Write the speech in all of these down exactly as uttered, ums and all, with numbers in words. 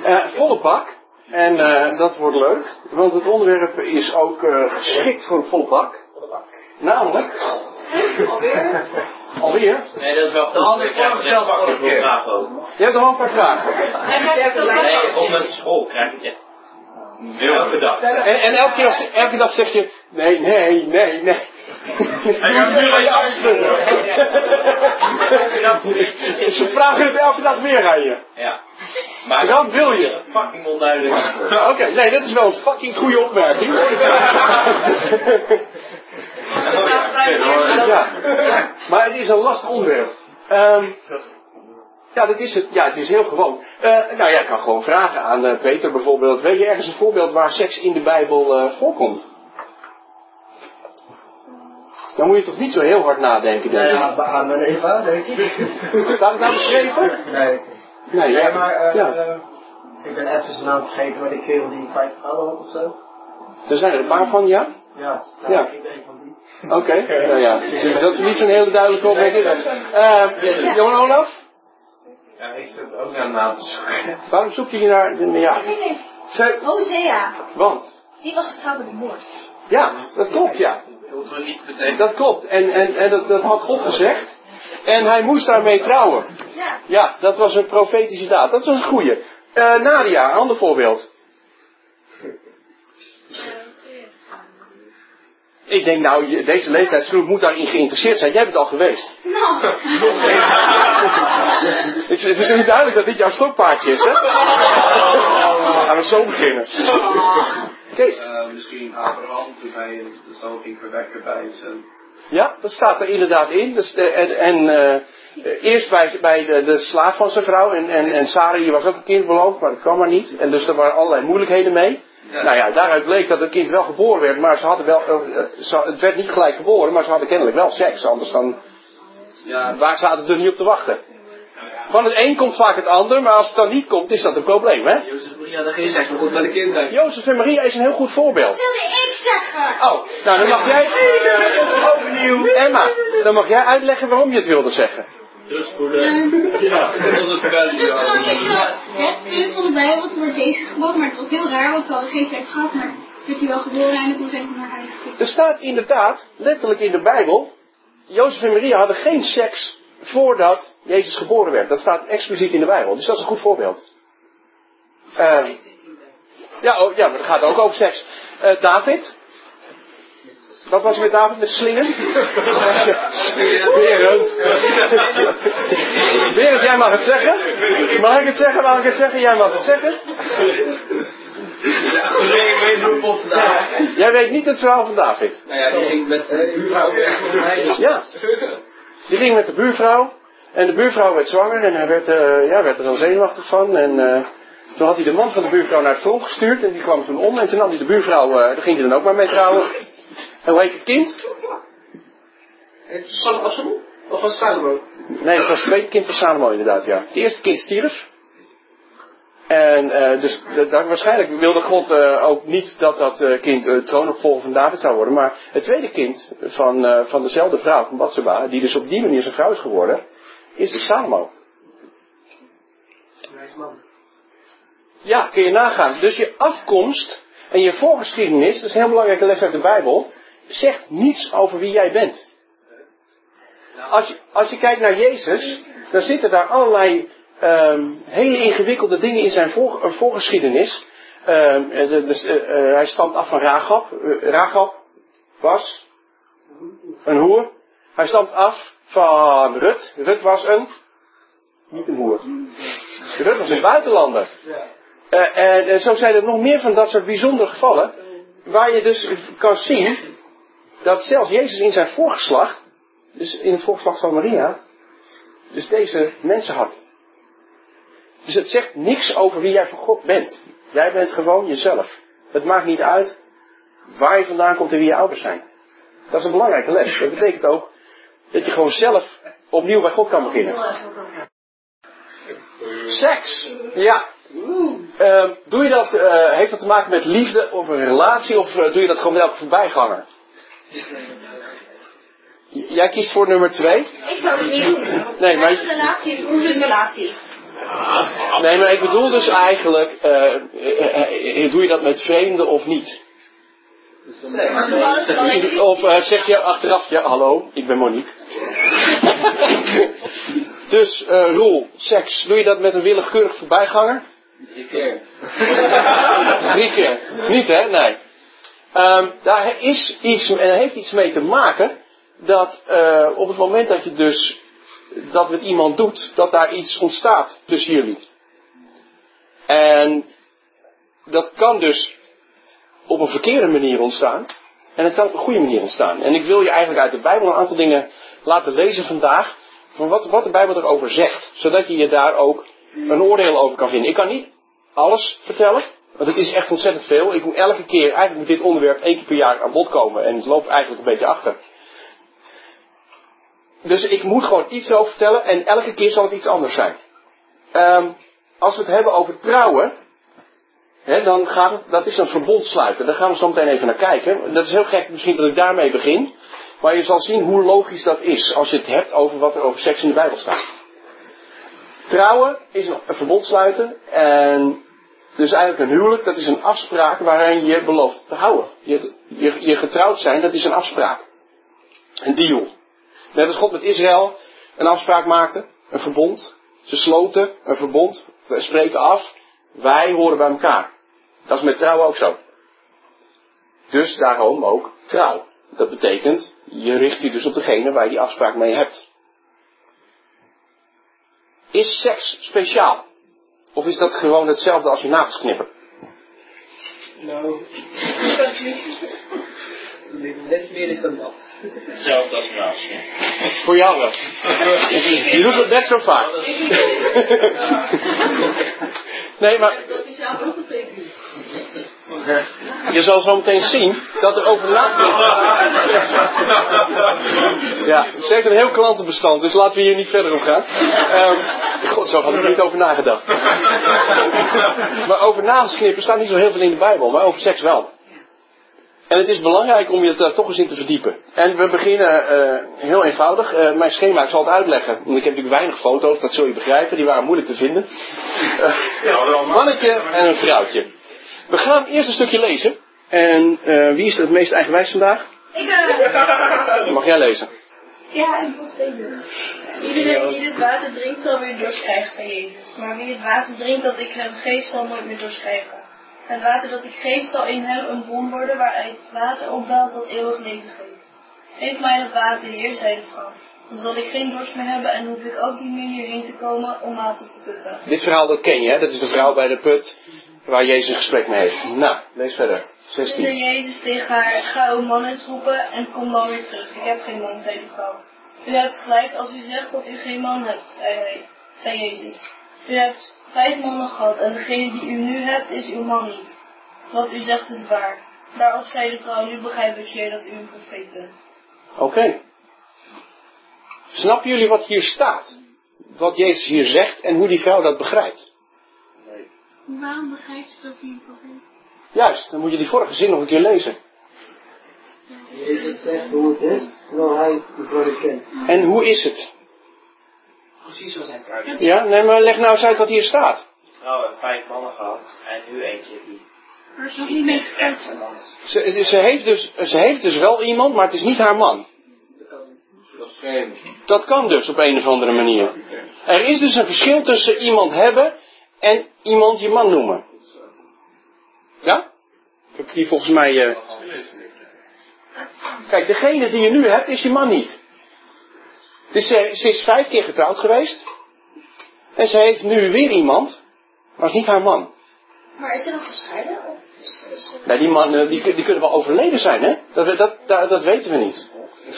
Uh, volle bak. En uh, dat wordt leuk. Want het onderwerp is ook uh, geschikt voor een volle bak. Namelijk... Alweer? Alweer? Nee, dat is wel goed. De andere krijg je zelf ook een vraag over. Je hebt nog wel een paar vragen. Nee, op mijn school krijg ik echt elke dag. En, en elke, keer als, elke dag zeg je... Nee, nee, nee, nee. Hij gaat nu alleen afschudden. Ze vragen het elke dag weer aan je. Ja. Maar dan wil je. Fucking onduidelijk. Oké, okay, nee, dat is wel een fucking goede opmerking. Ja. Maar het is een lastig onderwerp. Um, ja, dat is het. Ja, het is heel gewoon. Uh, nou ja, ik kan gewoon vragen aan uh, Peter bijvoorbeeld. Weet je ergens een voorbeeld waar seks in de Bijbel uh, voorkomt? Dan moet je toch niet zo heel hard nadenken, denk ik. Ja, Adam en Eva, denk ik. Staat het daar beschreven? Nee. Nee, ja. Nee, maar uh, ja. uh, ik ben even zijn naam vergeten, maar die kerel die vijf vrouwen had of zo. Er zijn er een paar van, ja? Ja, nou, ja. ik ben een van die. Oké, okay. Nou ja. Dat is niet zo'n hele duidelijke opmerking. Uh, Johan Olaf? Ja, ik zit ook naar na te zoeken. Waarom zoek je hier naar... Ja. Zij... Hosea. Want? Die was getrouwd met een moord. Ja, dat klopt, ja. Dat klopt. En, en, en dat, dat had God gezegd. En hij moest daarmee trouwen. Ja. Ja, dat was een profetische daad. Dat was een goeie. Uh, Nadia, een ander voorbeeld. Ik denk nou, deze leeftijdsgroep moet daarin geïnteresseerd zijn. Jij bent al geweest. Nou. Het is niet duidelijk dat dit jouw stokpaardje is, hè? Dan gaan we zo beginnen. Kees. Uh, misschien Abraham, toen hij de zoon ging verwekken bij zijn... Ja, dat staat er inderdaad in. Dus de, en en uh, eerst bij, bij de, de slaaf van zijn vrouw. En, en, en Sarai was ook een kind beloofd, maar dat kwam maar niet. En dus er waren allerlei moeilijkheden mee. Ja. Nou ja, daaruit bleek dat het kind wel geboren werd. Maar ze hadden wel, uh, ze, het werd niet gelijk geboren, maar ze hadden kennelijk wel seks. Anders dan, ja, waar zaten ze er niet op te wachten? Van het een komt vaak het ander, maar als het dan niet komt, is dat een probleem, hè? Jozef en Maria hadden geen seks, maar goed bij de kinderen. Jozef en Maria is een heel goed voorbeeld. Dat wilde ik zeggen. Oh, nou dan mag jij... Opnieuw. Emma, dan mag jij uitleggen waarom je het wilde zeggen. Dus voor de... Ja, dat is het verder. Dus gewoon, ik zag het punt van de Bijbel, het wordt Jezus geboren, maar het was heel raar, want we hadden geen seks gehad, maar werd hij wel geboren en ik kon zeggen naar hij gekomen. Er staat inderdaad, letterlijk in de Bijbel, Jozef en Maria hadden geen seks voordat Jezus geboren werd. Dat staat expliciet in de Bijbel, dus dat is een goed voorbeeld. Uh, ja, oh, ja, maar het gaat ook over seks. Uh, David? Wat was er met David met slingen? Berend. Berend, jij mag het zeggen. Mag ik het zeggen? Mag ik het zeggen? Jij mag het zeggen. Nee, ik weet hoe het vandaag. Jij weet niet het verhaal van David. Nou ja, die ging met de buurvrouw weg. Ja. Die ging met de buurvrouw. En de buurvrouw werd zwanger. En hij werd, uh, ja, werd er dan zenuwachtig van. En uh, toen had hij de man van de buurvrouw naar het front gestuurd. En die kwam toen om. En toen nam hij de buurvrouw, uh, daar ging hij dan ook maar mee trouwen. En hoe heet het kind? Is het Absalom? Of was het Salomo? Nee, het was het tweede kind van Salomo inderdaad, ja. Het eerste kind stierf. En uh, dus de, de, waarschijnlijk wilde God uh, ook niet dat dat uh, kind uh, troonopvolger van David zou worden. Maar het tweede kind van, uh, van dezelfde vrouw, van Batseba, die dus op die manier zijn vrouw is geworden, is de Salomo. Wijs man. Ja, kun je nagaan. Dus je afkomst en je voorgeschiedenis, dat is een heel belangrijke les uit de Bijbel, zegt niets over wie jij bent. Als je, als je kijkt naar Jezus, dan zitten daar allerlei um, hele ingewikkelde dingen in zijn voor, uh, voorgeschiedenis. Um, uh, dus, uh, uh, hij stamt af van Rahab. Uh, Rahab was een hoer. Hij stamt af van Rut. Rut was een, niet een hoer. Rut was een buitenlander. Uh, en uh, zo zijn er nog meer van dat soort bijzondere gevallen, waar je dus kan zien dat zelfs Jezus in zijn voorgeslacht, dus in het voorgeslacht van Maria, dus deze mensen had. Dus het zegt niks over wie jij voor God bent. Jij bent gewoon jezelf. Het maakt niet uit waar je vandaan komt en wie je ouders zijn. Dat is een belangrijke les. Dat betekent ook dat je gewoon zelf opnieuw bij God kan beginnen. Seks. Ja. Uh, doe je dat, uh, heeft dat te maken met liefde of een relatie, of uh, doe je dat gewoon met elke voorbijganger? J- jij kiest voor nummer twee? Ik zou het niet doen. Nee, maar... Een relatie, een relatie. Nee, maar ik bedoel dus eigenlijk, uh, uh, uh, doe je dat met vreemden of niet? Of uh, zeg je achteraf, ja hallo, ik ben Monique. Dus uh, Roel, seks, doe je dat met een willekeurig voorbijganger? Drie keer. Drie keer. Niet hè? Nee. Um, daar is iets, en heeft iets mee te maken dat uh, op het moment dat je dus dat met iemand doet, dat daar iets ontstaat tussen jullie. En dat kan dus op een verkeerde manier ontstaan. En het kan op een goede manier ontstaan. En ik wil je eigenlijk uit de Bijbel een aantal dingen laten lezen vandaag. Van wat, wat de Bijbel erover zegt. Zodat je je daar ook een oordeel over kan vinden. Ik kan niet alles vertellen. Want het is echt ontzettend veel. Ik moet elke keer, eigenlijk moet dit onderwerp één keer per jaar aan bod komen. En het loopt eigenlijk een beetje achter. Dus ik moet gewoon iets over vertellen. En elke keer zal het iets anders zijn. Um, als we het hebben over trouwen. He, dan gaat het, dat is een verbond sluiten. Daar gaan we zo meteen even naar kijken. Dat is heel gek misschien dat ik daarmee begin. Maar je zal zien hoe logisch dat is. Als je het hebt over wat er over seks in de Bijbel staat. Trouwen is een, een verbond sluiten. En dus eigenlijk een huwelijk. Dat is een afspraak waarin je belooft te houden. Je, je, je getrouwd zijn, dat is een afspraak. Een deal. Net als God met Israël een afspraak maakte. Een verbond. Ze sloten een verbond. We spreken af. Wij horen bij elkaar. Dat is met trouwen ook zo. Dus daarom ook trouw. Dat betekent, je richt je dus op degene waar je die afspraak mee hebt. Is seks speciaal? Of is dat gewoon hetzelfde als je nagels knippen? Nou, net meer is dan dat. Hetzelfde als naast. Voor jou wel. Je doet het net zo vaak. Nee, maar je zal zo meteen zien dat er over nagedacht. Ja, ze heeft een heel klantenbestand, dus laten we hier niet verder op gaan. Um, God, zo had ik er niet over nagedacht. Maar over nagels knippen staat niet zo heel veel in de Bijbel, maar over seks wel. En het is belangrijk om je daar toch eens in te verdiepen. En we beginnen uh, heel eenvoudig. Uh, mijn schema, ik zal het uitleggen. Want ik heb natuurlijk weinig foto's, dat zul je begrijpen. Die waren moeilijk te vinden. Uh, een mannetje en een vrouwtje. We gaan eerst een stukje lezen. En uh, wie is er het meest eigenwijs vandaag? Ik uh... Mag jij lezen? Ja, ik wil steken. Iedereen die dit water drinkt zal weer dorst krijgen, zei Jezus. Maar wie het water drinkt dat ik hem geef zal nooit meer dorst krijgen. Het water dat ik geef zal in hem een bron worden waaruit water opdaalt dat eeuwig leven geeft. Geef mij dat water, Heer, zei de vrouw. Dan zal ik geen dorst meer hebben en hoef ik ook niet meer hierheen te komen om water te putten. Dit verhaal dat ken je, hè? Dat is de vrouw bij de put waar Jezus een gesprek mee heeft. Nou, lees verder. zestien. Toen zei Jezus tegen haar, ga uw man eens roepen en kom dan weer terug. Ik heb geen man, zei de vrouw. U hebt gelijk als u zegt dat u geen man hebt, zei hij, zei Jezus. U hebt vijf mannen gehad en degene die u nu hebt is uw man niet. Wat u zegt is waar. Daarop zei de vrouw, nu begrijp ik, Heer, dat u een profeet bent. Oké. Okay. Snappen jullie wat hier staat? Wat Jezus hier zegt en hoe die vrouw dat begrijpt? Nee. Waarom begrijpt ze dat hij een profeet is? Juist, dan moet je die vorige zin nog een keer lezen. Jezus zegt hoe het is, terwijl hij de vrouw kent. En hoe is het? Precies zoals hij het uitlegt. Ja, nee, maar leg nou eens uit wat hier staat. De vrouw heeft vijf mannen gehad en nu eentje die Maar is nog niet mee echt zijn man is. Ze, ze, heeft dus, ze heeft dus wel iemand, maar het is niet haar man. Dat is vreemd. Dat kan dus op een of andere manier. Er is dus een verschil tussen iemand hebben en iemand je man noemen. Ja? Ik heb hier volgens mij... Uh... Kijk, degene die je nu hebt is je man niet. Dus ze, ze is vijf keer getrouwd geweest. En ze heeft nu weer iemand, maar het is niet haar man. Maar is ze nog gescheiden? Of is, is ze... Nee, die mannen die, die kunnen wel overleden zijn, hè? Dat, dat, dat, dat weten we niet.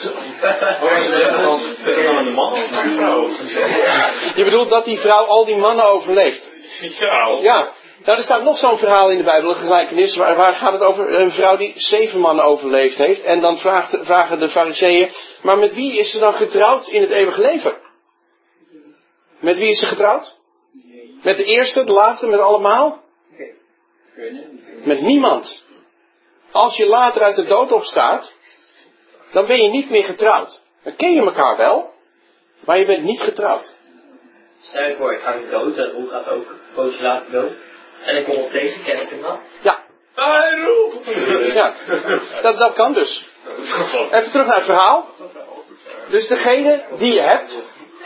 de man of de vrouw? Je bedoelt dat die vrouw al die mannen overleeft? Ja. Ja. Nou, er staat nog zo'n verhaal in de Bijbel, een gelijkenis, waar, waar gaat het over een vrouw die zeven mannen overleefd heeft. En dan vraagt, vragen de fariseeën, maar met wie is ze dan getrouwd in het eeuwige leven? Met wie is ze getrouwd? Met de eerste, de laatste, met allemaal? Met niemand. Als je later uit de dood opstaat, dan ben je niet meer getrouwd. Dan ken je elkaar wel, maar je bent niet getrouwd. Stel je voor, ik ga dood en Roel gaat ook een poosje later dood. En ik kom op deze, ken ik hem dan? Ja. Hey Roel! Ja, dat, dat kan dus. Even terug naar het verhaal. Dus degene die je hebt,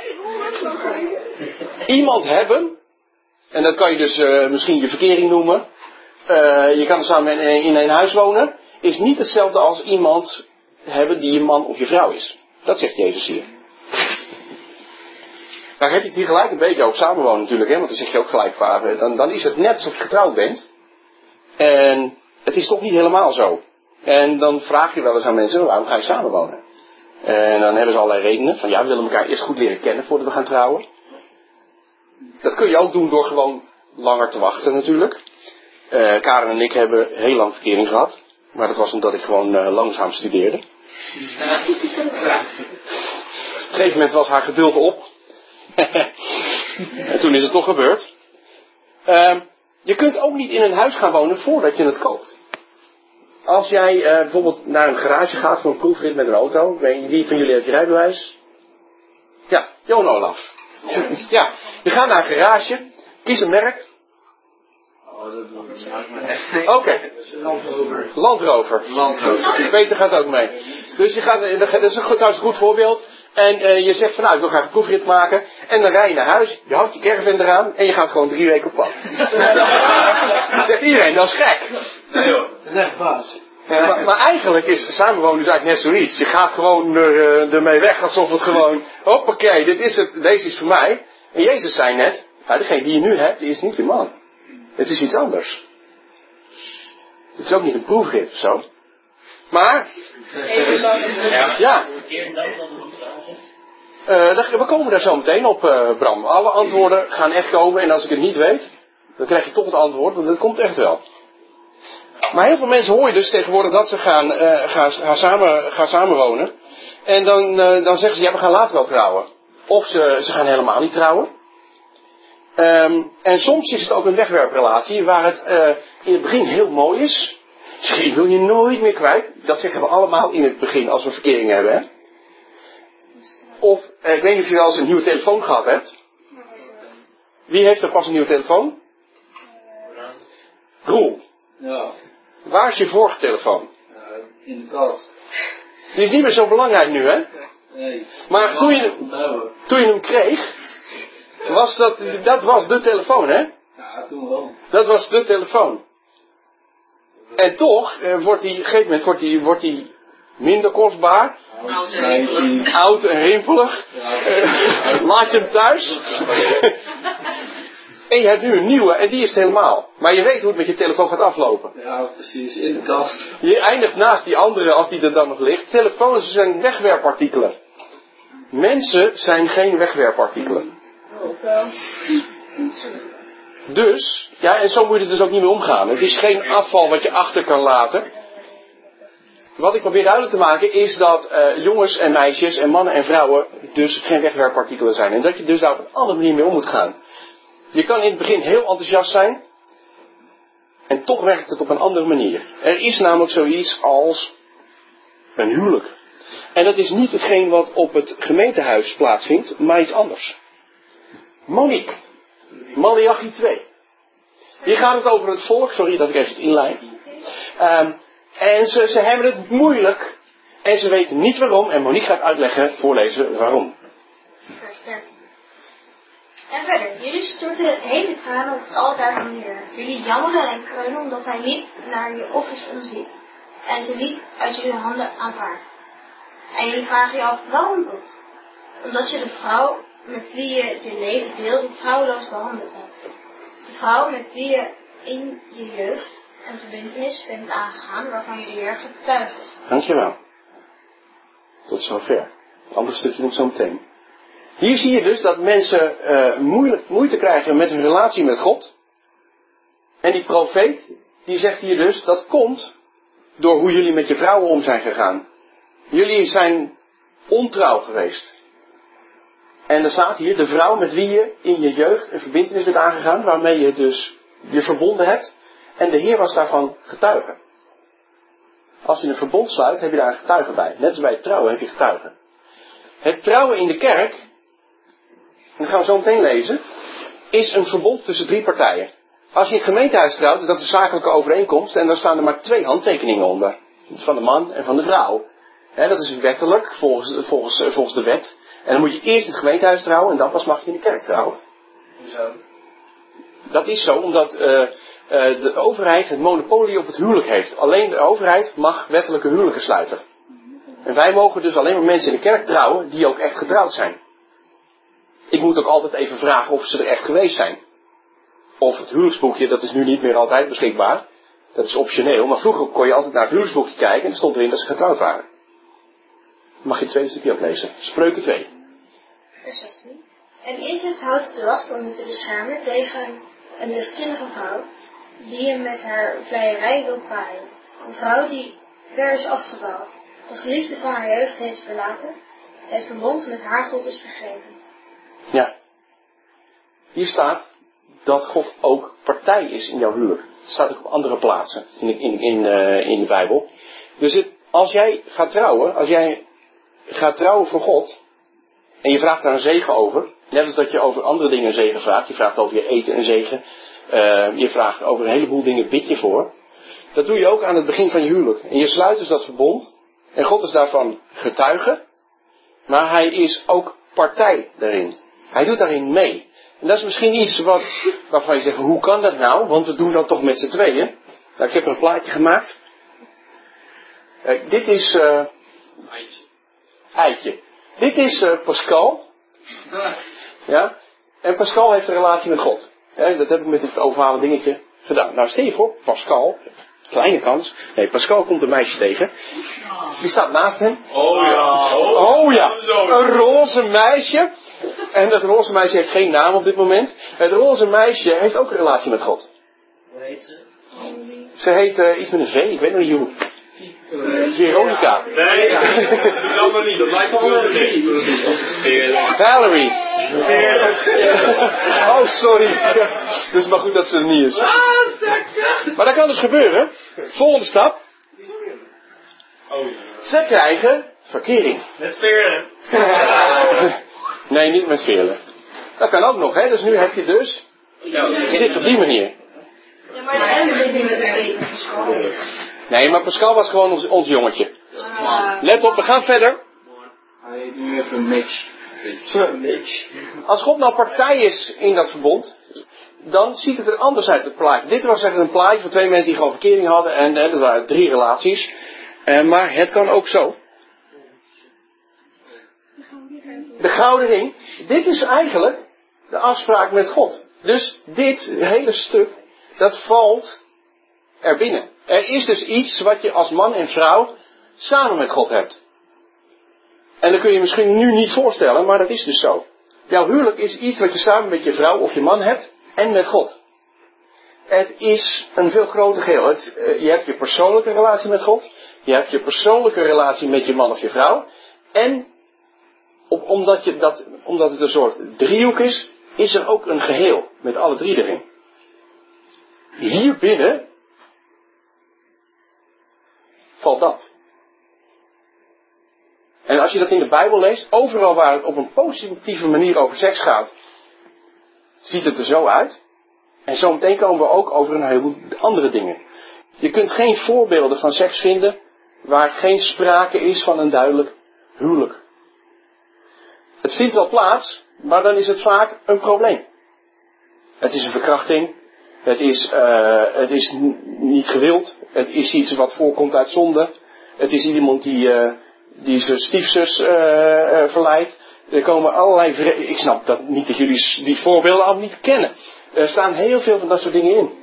iemand hebben, en dat kan je dus uh, misschien je verkering noemen, uh, je kan samen in, in een huis wonen, is niet hetzelfde als iemand hebben die je man of je vrouw is. Dat zegt Jezus hier. Daar heb je het hier gelijk een beetje over samenwonen natuurlijk, hè, want dan zeg je ook gelijk vader. Dan, dan is het net alsof je getrouwd bent. En het is toch niet helemaal zo. En dan vraag je wel eens aan mensen, waarom ga je samenwonen? En dan hebben ze allerlei redenen. Van ja, we willen elkaar eerst goed leren kennen voordat we gaan trouwen. Dat kun je ook doen door gewoon langer te wachten natuurlijk. Uh, Karen en ik hebben heel lang verkering gehad. Maar dat was omdat ik gewoon uh, langzaam studeerde. Op een gegeven moment was haar geduld op. En toen is het toch gebeurd. Uh, je kunt ook niet in een huis gaan wonen voordat je het koopt. Als jij uh, bijvoorbeeld naar een garage gaat voor een proefrit met een auto. Wie van jullie heeft je rijbewijs? Ja, Johan Olaf. Ja. Ja, je gaat naar een garage. Kies een merk. Oké. Okay. Landrover. Landrover. Landrover. Peter gaat ook mee. Dus je gaat, dat is een goed, dat is een goed voorbeeld. En uh, je zegt van nou, ik wil graag een proefrit maken. En dan rij je naar huis, je houdt je caravan eraan en je gaat gewoon drie weken op pad. Dan zegt iedereen, dat is gek. Nee hoor. Dat is echt baas. Ja. Maar, maar eigenlijk is samenwonen dus eigenlijk net zoiets. Je gaat gewoon er, uh, ermee weg alsof het gewoon, hoppakee, dit is het, deze is voor mij. En Jezus zei net, nou, degene die je nu hebt, die is niet je man. Het is iets anders. Het is ook niet een proefrit of zo. Maar, ja. Uh, we komen daar zo meteen op, uh, Bram. Alle antwoorden gaan echt komen. En als ik het niet weet, dan krijg je toch het antwoord. Want dat komt echt wel. Maar heel veel mensen hoor je dus tegenwoordig dat ze gaan, uh, gaan, gaan, samen, gaan samenwonen. En dan, uh, dan zeggen ze, ja, we gaan later wel trouwen. Of ze, ze gaan helemaal niet trouwen. Um, en soms is het ook een wegwerprelatie waar het uh, in het begin heel mooi is. Misschien wil je nooit meer kwijt. Dat zeggen we allemaal in het begin als we verkering hebben. Hè? Of, uh, ik weet niet of je wel eens een nieuwe telefoon gehad hebt. Wie heeft er pas een nieuwe telefoon? Roel. Ja. Waar is je vorige telefoon? Uh, in de kast. Die is niet meer zo belangrijk nu, hè? Nee. Maar toen je, toen je hem kreeg, was dat, dat was de telefoon, hè? Ja, toen wel. Dat was de telefoon. En toch eh, wordt die, op een gegeven moment wordt die, wordt die minder kostbaar. Oud en rimpelig. Oud en rimpelig. Ja, Uh, laat je hem thuis. En je hebt nu een nieuwe en die is het helemaal. Maar je weet hoe het met je telefoon gaat aflopen. ja, precies. In de kast. Je eindigt naast die andere als die er dan nog ligt. Telefoons zijn wegwerpartikelen. Mensen zijn geen wegwerpartikelen. Dus, ja, en zo moet je er dus ook niet mee omgaan. Het is geen afval wat je achter kan laten. Wat ik probeer duidelijk te maken is dat uh, jongens en meisjes en mannen en vrouwen dus geen wegwerpartikelen zijn. En dat je dus daar op een andere manier mee om moet gaan. Je kan in het begin heel enthousiast zijn. En toch werkt het op een andere manier. Er is namelijk zoiets als een huwelijk. En dat is niet hetgeen wat op het gemeentehuis plaatsvindt, maar iets anders. Monique. Maleachi twee. Hier gaat het over het volk. Sorry dat ik even het inleid. Um, en ze, ze hebben het moeilijk. En ze weten niet waarom. En Monique gaat uitleggen, voorlezen waarom. Vers dertien. En verder, jullie storten hete tranen op het altaar van de Heer. Jullie jammeren en kreunen omdat hij niet naar je offers omziet. En ze niet uit jullie handen aanvaardt. En jullie vragen je af, waarom toch? Omdat je de vrouw met wie je je leven deelde trouweloos behandeld hebt. De vrouw met wie je in je jeugd een verbintenis bent aangegaan waarvan je de Heer getuige is. Dankjewel. Tot zover. Het andere stukje komt zo meteen. Hier zie je dus dat mensen uh, moeilijk, moeite krijgen met hun relatie met God. En die profeet, die zegt hier dus, dat komt door hoe jullie met je vrouwen om zijn gegaan. Jullie zijn ontrouw geweest. En er staat hier, de vrouw met wie je in je jeugd een verbintenis bent aangegaan, waarmee je dus je verbonden hebt. En de Heer was daarvan getuige. Als je een verbond sluit, heb je daar een getuige bij. Net als bij het trouwen heb je getuigen. Het trouwen in de kerk dat gaan we zo meteen lezen, is een verbond tussen drie partijen. Als je in het gemeentehuis trouwt, is dat een zakelijke overeenkomst en dan staan er maar twee handtekeningen onder. Van de man en van de vrouw. He, dat is wettelijk, volgens, volgens, volgens de wet. En dan moet je eerst in het gemeentehuis trouwen en dan pas mag je in de kerk trouwen. Hoezo? Dat is zo, omdat uh, uh, de overheid het monopolie op het huwelijk heeft. Alleen de overheid mag wettelijke huwelijken sluiten. En wij mogen dus alleen maar mensen in de kerk trouwen die ook echt getrouwd zijn. Ik moet ook altijd even vragen of ze er echt geweest zijn. Of het huwelijksboekje, dat is nu niet meer altijd beschikbaar. Dat is optioneel, maar vroeger kon je altijd naar het huwelijksboekje kijken en er stond erin dat ze getrouwd waren. Mag je het tweede stukje ook lezen? Spreuken twee. Vers zestien. En Izet houdt de wacht om je te beschermen tegen een lichtzinnige vrouw die je met haar vleierij wil paaien. Een vrouw die ver is afgedwaald, de geliefde van haar jeugd heeft verlaten, het verbond met haar God is vergeten. Ja. Hier staat dat God ook partij is in jouw huwelijk. Het staat ook op andere plaatsen in, in, in, uh, in de Bijbel. Dus het, als jij gaat trouwen, als jij gaat trouwen voor God en je vraagt daar een zegen over, net als dat je over andere dingen een zegen vraagt, je vraagt over je eten een zegen, uh, je vraagt over een heleboel dingen, bid je voor. Dat doe je ook aan het begin van je huwelijk. En je sluit dus dat verbond en God is daarvan getuige, maar hij is ook partij daarin. Hij doet daarin mee. En dat is misschien iets wat, waarvan je zegt, hoe kan dat nou? Want we doen dat toch met z'n tweeën. Nou, ik heb een plaatje gemaakt. Kijk, dit is... Uh, Eitje. Eitje. Dit is uh, Pascal. Ja. En Pascal heeft een relatie met God. Ja, dat heb ik met dit ovale dingetje gedaan. Nou, stel je voor, Pascal... Kleine kans. Nee, Pascal komt een meisje tegen. Die staat naast hem. Oh ja. Oh, oh ja. Een roze meisje. En dat roze meisje heeft geen naam op dit moment. Het roze meisje heeft ook een relatie met God. Hoe heet ze? Ze heet uh, iets met een V. Ik weet nog niet hoe. Veronica. Nee, dat doe allemaal niet. Dat lijkt wel te niet. Valerie. Oh, sorry. Het is maar goed dat ze er niet is. Maar dat kan dus gebeuren. Volgende stap. Ze krijgen verkering. Met veren. Nee, niet met veren. Dat kan ook nog, hè. Dus nu heb je dus dit op die manier. Ja, maar de Ellen zit niet met de eten. Nee, maar Pascal was gewoon ons, ons jongetje. Let op, we gaan verder. Hij heet nu even Mitch. Mitch. Als God nou partij is in dat verbond, dan ziet het er anders uit, het plaatje. Dit was echt een plaatje van twee mensen die gewoon verkering hadden. En eh, dat waren drie relaties. Eh, maar het kan ook zo. De gouden ring. Dit is eigenlijk de afspraak met God. Dus dit hele stuk, dat valt er binnen. Er is dus iets wat je als man en vrouw samen met God hebt. En dat kun je misschien nu niet voorstellen, maar dat is dus zo. Jouw huwelijk is iets wat je samen met je vrouw of je man hebt en met God. Het is een veel groter geheel. Het, uh, je hebt je persoonlijke relatie met God. Je hebt je persoonlijke relatie met je man of je vrouw. En op, omdat, je dat, omdat het een soort driehoek is, is er ook een geheel met alle drie erin. Hier binnen valt dat. En als je dat in de Bijbel leest, overal waar het op een positieve manier over seks gaat, ziet het er zo uit. En zo meteen komen we ook over een heleboel andere dingen. Je kunt geen voorbeelden van seks vinden waar geen sprake is van een duidelijk huwelijk. Het vindt wel plaats, maar dan is het vaak een probleem. Het is een verkrachting. Het is, uh, het is n- niet gewild. Het is iets wat voorkomt uit zonde. Het is iemand die, uh, die zijn stiefzus uh, uh, verleidt. Er komen allerlei... Vre- Ik snap dat niet dat jullie die voorbeelden al niet kennen. Er staan heel veel van dat soort dingen in.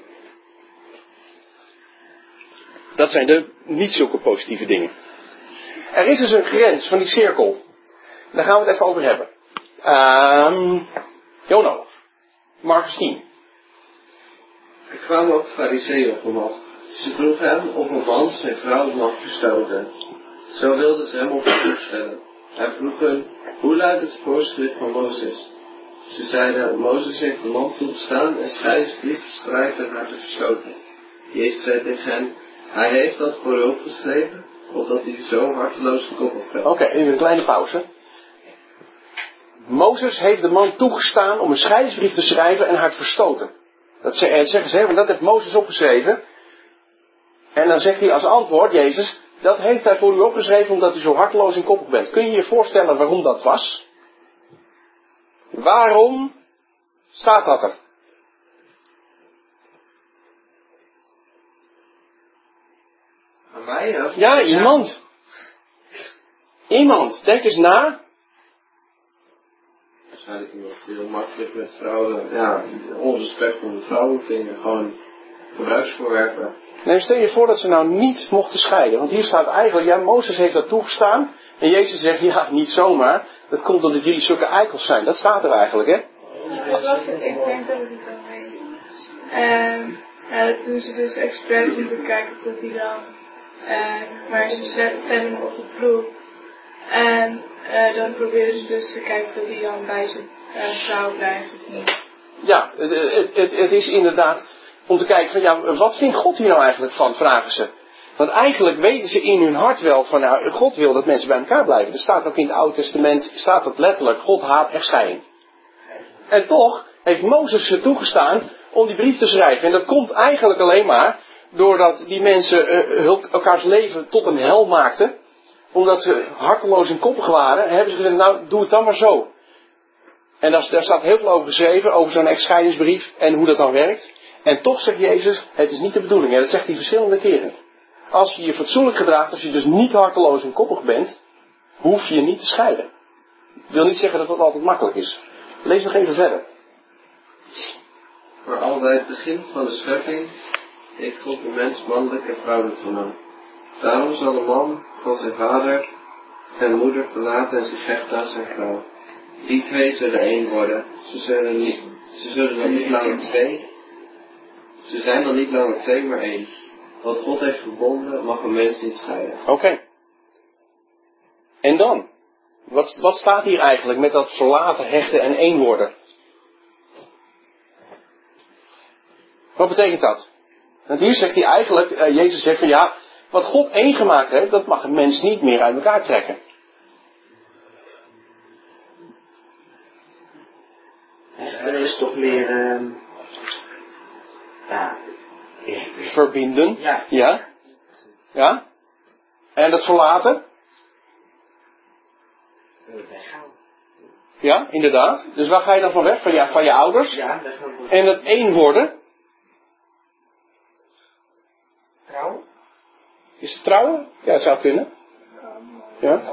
Dat zijn de niet zulke positieve dingen. Er is dus een grens van die cirkel. Daar gaan we het even over hebben. Um, Jono. Marcus tien. Er kwamen ook fariseeën op hem af. Ze vroegen hem of een man zijn vrouw mag verstoten. Zo wilden ze hem op de proef stellen. Hij vroeg hen, hoe luidt het voorschrift van Mozes? Ze zeiden, Mozes heeft de man toegestaan en scheidsbrief te schrijven en haar te verstoten. Jezus zei tegen hen, hij heeft dat voor u opgeschreven, opdat hij zo harteloos gekoppeld werd. Oké, okay, even een kleine pauze. Mozes heeft de man toegestaan om een scheidingsbrief te schrijven en haar te verstoten. Dat zeggen ze, want dat heeft Mozes opgeschreven. En dan zegt hij als antwoord, Jezus, dat heeft hij voor u opgeschreven omdat u zo harteloos en koppig bent. Kun je je voorstellen waarom dat was? Waarom staat dat er? Aan mij of? Ja, iemand. Iemand. Denk eens na. Waarschijnlijk iemand die heel makkelijk met vrouwen, ja, onrespectvolle vrouwen vinden, gewoon gebruiksvoorwerpen. Nee, stel je voor dat ze nou niet mochten scheiden. Want hier staat eigenlijk, ja, Mozes heeft dat toegestaan. En Jezus zegt, ja, niet zomaar. Dat komt omdat jullie zulke eikels zijn. Dat staat er eigenlijk, hè? Dat was het, ik denk dat ik het al weet. En ja, dat doen ze dus expres om te kijken tot hij dan, uh, maar ze stellen hem op de proef. En uh, dan proberen ze dus te kijken dat hij dan bij zijn uh, vrouw blijft of niet. Ja, het, het, het, het is inderdaad om te kijken van, ja, wat vindt God hier nou eigenlijk van, vragen ze. Want eigenlijk weten ze in hun hart wel van, nou, God wil dat mensen bij elkaar blijven. Er staat ook in het Oude Testament, staat dat letterlijk, God haat echtscheiding. En toch heeft Mozes ze toegestaan om die brief te schrijven. En dat komt eigenlijk alleen maar doordat die mensen uh, elkaars leven tot een hel maakten. Omdat ze harteloos en koppig waren, hebben ze gezegd, nou, doe het dan maar zo. En daar, daar staat heel veel over geschreven, over zo'n echtscheidingsbrief en hoe dat dan werkt. En toch zegt Jezus, het is niet de bedoeling. En dat zegt hij verschillende keren. Als je je fatsoenlijk gedraagt, als je dus niet harteloos en koppig bent, hoef je je niet te scheiden. Ik wil niet zeggen dat dat altijd makkelijk is. Lees nog even verder. Maar al bij het begin van de schepping heeft God de mens mannelijk en vrouwelijk gemaakt. Daarom zal de man van zijn vader en moeder verlaten en zich hechten aan zijn vrouw. Die twee zullen één worden. Ze zullen, niet, ze zullen dan niet langer twee. Ze zijn dan niet langer twee, maar één. Wat God heeft verbonden, mag een mens niet scheiden. Oké. Okay. En dan? Wat, wat staat hier eigenlijk met dat verlaten, hechten en één worden? Wat betekent dat? Want hier zegt hij eigenlijk, uh, Jezus zegt van ja, wat God één gemaakt heeft, dat mag een mens niet meer uit elkaar trekken. Er is toch meer, uh, ja, verbinden. Ja. Ja. Ja. En dat verlaten? Weggaan. Ja, inderdaad. Dus waar ga je dan van weg? Van je, van je ouders? Ja, weggaan. En dat één worden? Trouwen? Is het trouwen? Ja, dat zou kunnen. Ja.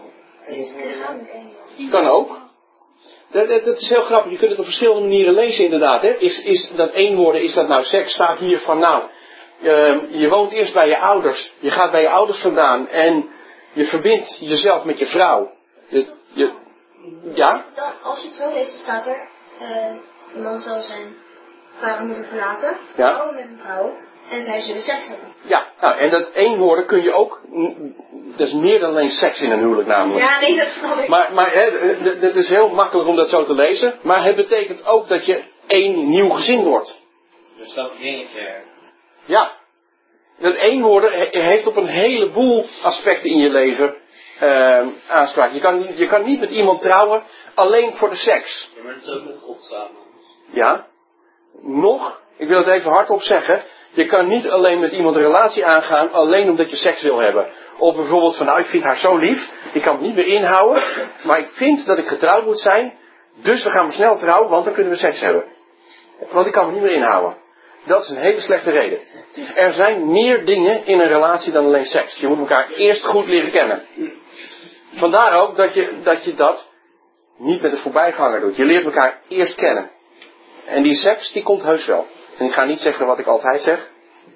Kan ook. Dat, dat, dat is heel grappig. Je kunt het op verschillende manieren lezen inderdaad. Hè. Is, is dat één worden, is dat nou seks? Staat hier van nou, uh, je woont eerst bij je ouders. Je gaat bij je ouders vandaan. En je verbindt jezelf met je vrouw. Je, je, ja? Dan, als je het zo leest, dan staat er, uh, de man zal zijn vader en moeder verlaten. Ja. Trouwen met een vrouw. En zij zullen seks hebben. Ja, nou, en dat één worden kun je ook, dat is meer dan alleen seks in een huwelijk namelijk. Ja, nee, dat snap ik. Maar, maar het is heel makkelijk om dat zo te lezen. Maar het betekent ook dat je één nieuw gezin wordt. Dus dat dingetje. Ja. Dat één worden heeft op een heleboel aspecten in je leven uh, aanspraak. Je kan, je kan niet met iemand trouwen alleen voor de seks. Ja, maar het is ook met God samen. Ja. Nog, ik wil het even hardop zeggen. Je kan niet alleen met iemand een relatie aangaan alleen omdat je seks wil hebben. Of bijvoorbeeld van nou, ik vind haar zo lief. Ik kan het niet meer inhouden. Maar ik vind dat ik getrouwd moet zijn. Dus we gaan maar snel trouwen, want dan kunnen we seks hebben. Want ik kan me niet meer inhouden. Dat is een hele slechte reden. Er zijn meer dingen in een relatie dan alleen seks. Je moet elkaar eerst goed leren kennen. Vandaar ook dat je dat, je dat niet met het voorbijganger doet. Je leert elkaar eerst kennen. En die seks, die komt heus wel. En ik ga niet zeggen wat ik altijd zeg.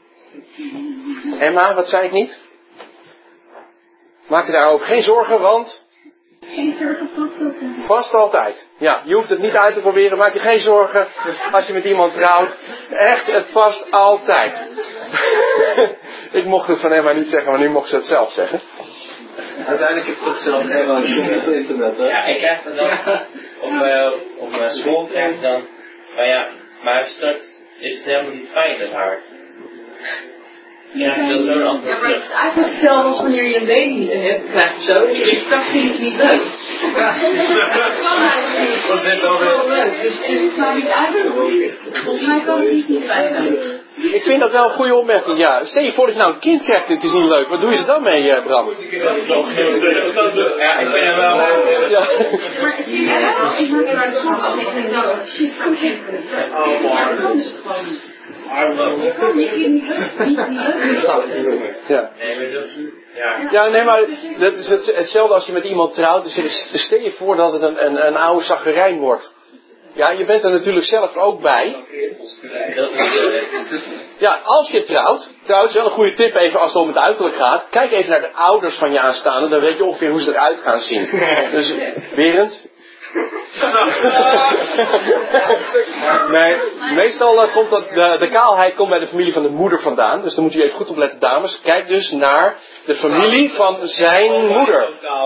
Emma, wat zei ik niet? Maak je daarover geen zorgen, want... Geen zorgen, vast altijd. Vast altijd. Ja, je hoeft het niet uit te proberen. Maak je geen zorgen als je met iemand trouwt. Echt, het past altijd. Ik mocht het van Emma niet zeggen, maar nu mocht ze het zelf zeggen. Uiteindelijk heb ik toch zelf Emma op internet, hè? Ja, ik krijg dan, dan op, uh, op mijn school krijg ik dan... Maar ja, maar straks is het helemaal niet fijn met haar. Ja, dat is zo'n antwoord. Ja, maar het is eigenlijk hetzelfde als wanneer je een baby hebt, krijgt of zo. Dat vind ik niet leuk. Ja. Dat kan eigenlijk niet. Wat zit dan wel leuk. Dus, dus het maakt niet uit. Volgens mij kan het niet fijn. Ik vind dat wel een goede opmerking, ja. Stel je voor dat je nou een kind krijgt en het is niet leuk. Wat doe je er dan mee, uh, Bram? Ja, ik vind het wel... Ja. Maar zie je wel, als iemand naar de soms aflevering dan shit kan geven. Maar dan is het gewoon niet. Je kan je kind niet leuk, niet leuk. Ja. Ja. Ja, nee, maar dat is het, hetzelfde als je met iemand trouwt. Dus stel je voor dat het een, een, een oude zagerijn wordt. Ja, je bent er natuurlijk zelf ook bij. Ja, als je trouwt, trouwens wel een goede tip even als het om het uiterlijk gaat. Kijk even naar de ouders van je aanstaande, dan weet je ongeveer hoe ze eruit gaan zien. Dus, Berend. Nee, meestal uh, komt dat, de, de kaalheid komt bij de familie van de moeder vandaan. Dus daar moet je even goed op letten, dames. Kijk dus naar de familie van zijn moeder.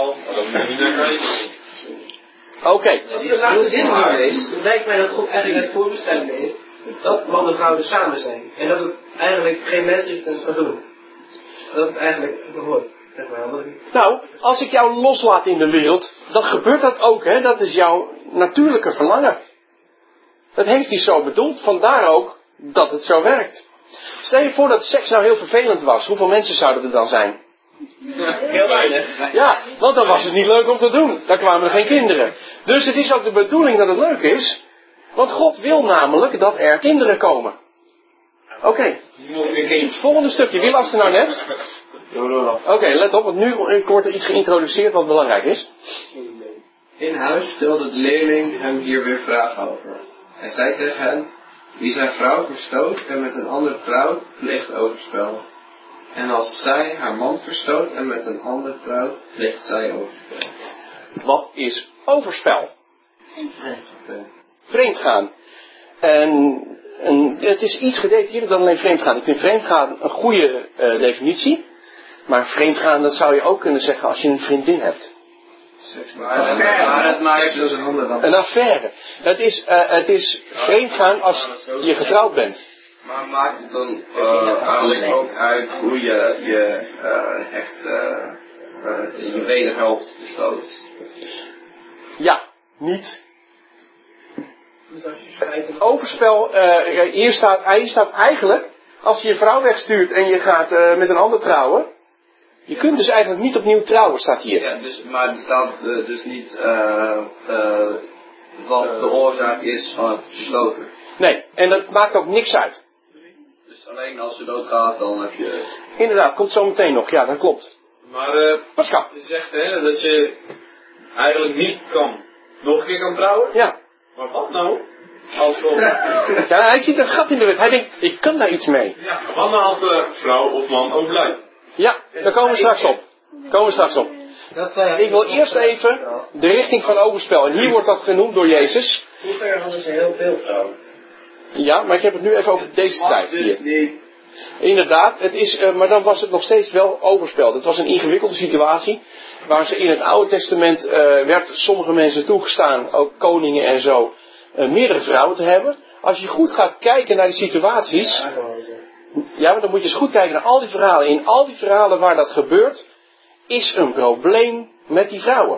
Oké. Okay. Als je de laatste zin nu leest, dan lijkt mij dat God eigenlijk het voorbestemd heeft dat man en vrouw dus samen zijn. En dat het eigenlijk geen mens is dat gaat doen. Dat het eigenlijk behoort. Zeg maar, dat ik... Nou, als ik jou loslaat in de wereld, dan gebeurt dat ook, hè? Dat is jouw natuurlijke verlangen. Dat heeft hij zo bedoeld, vandaar ook dat het zo werkt. Stel je voor dat seks nou heel vervelend was, hoeveel mensen zouden er dan zijn? Heel weinig. Ja, want dan was het niet leuk om te doen. Dan kwamen er geen kinderen. Dus het is ook de bedoeling dat het leuk is. Want God wil namelijk dat er kinderen komen. Oké. Okay. Het volgende stukje. Wie las er nou net? Oké, okay, let op. Want nu wordt er iets geïntroduceerd wat belangrijk is. In huis stelde de leerling hem hier weer vragen over. Hij zei tegen hen: wie zijn vrouw verstoot en met een ander trouwt, pleegt overspel. En als zij haar man verstoot en met een ander trouwt, pleegt zij overspel. Wat is overspel? Vreemdgaan. En, en het is iets gedetailleerder dan alleen vreemdgaan. Ik vind vreemdgaan een goede uh, definitie. Maar vreemdgaan, dat zou je ook kunnen zeggen als je een vriendin hebt. Maar, maar het maakt dus een ander dan. Een affaire. Het is, uh, het is vreemdgaan als je getrouwd bent. Maar maakt het dan uh, eigenlijk ook uit hoe je je uh, echt uh, uh, je wederhelft verstoot? Ja, niet. Overspel, uh, hier, staat, hier staat eigenlijk, als je je vrouw wegstuurt en je gaat uh, met een ander trouwen, je kunt dus eigenlijk niet opnieuw trouwen, staat hier. Ja, dus, maar er staat uh, dus niet uh, uh, wat de oorzaak is van het verstoten. Nee, en dat maakt ook niks uit. Dus alleen als je doodgaat, dan heb je... Inderdaad, komt zo meteen nog, ja, dat klopt. Maar uh, Pascal. je zegt hè, dat je eigenlijk niet kan, nog een keer kan trouwen. Ja. Maar wat nou? Als wel... Ja, hij ziet een gat in de wet. Hij denkt, ik kan daar iets mee. Ja, wat nou als de vrouw of man overlijdt? Ja, daar komen we straks op. Komen we straks op. Ik wil eerst even de richting van overspel. En hier wordt dat genoemd door Jezus. Vroeger hadden ze heel veel vrouwen. Ja, maar ik heb het nu even over deze tijd hier. Inderdaad, het is, uh, maar dan was het nog steeds wel overspel. Het was een ingewikkelde situatie. Waar ze in het Oude Testament uh, werd sommige mensen toegestaan, ook koningen en zo, uh, meerdere vrouwen te hebben. Als je goed gaat kijken naar die situaties. Ja, maar dan moet je eens goed kijken naar al die verhalen. In al die verhalen waar dat gebeurt, is een probleem met die vrouwen.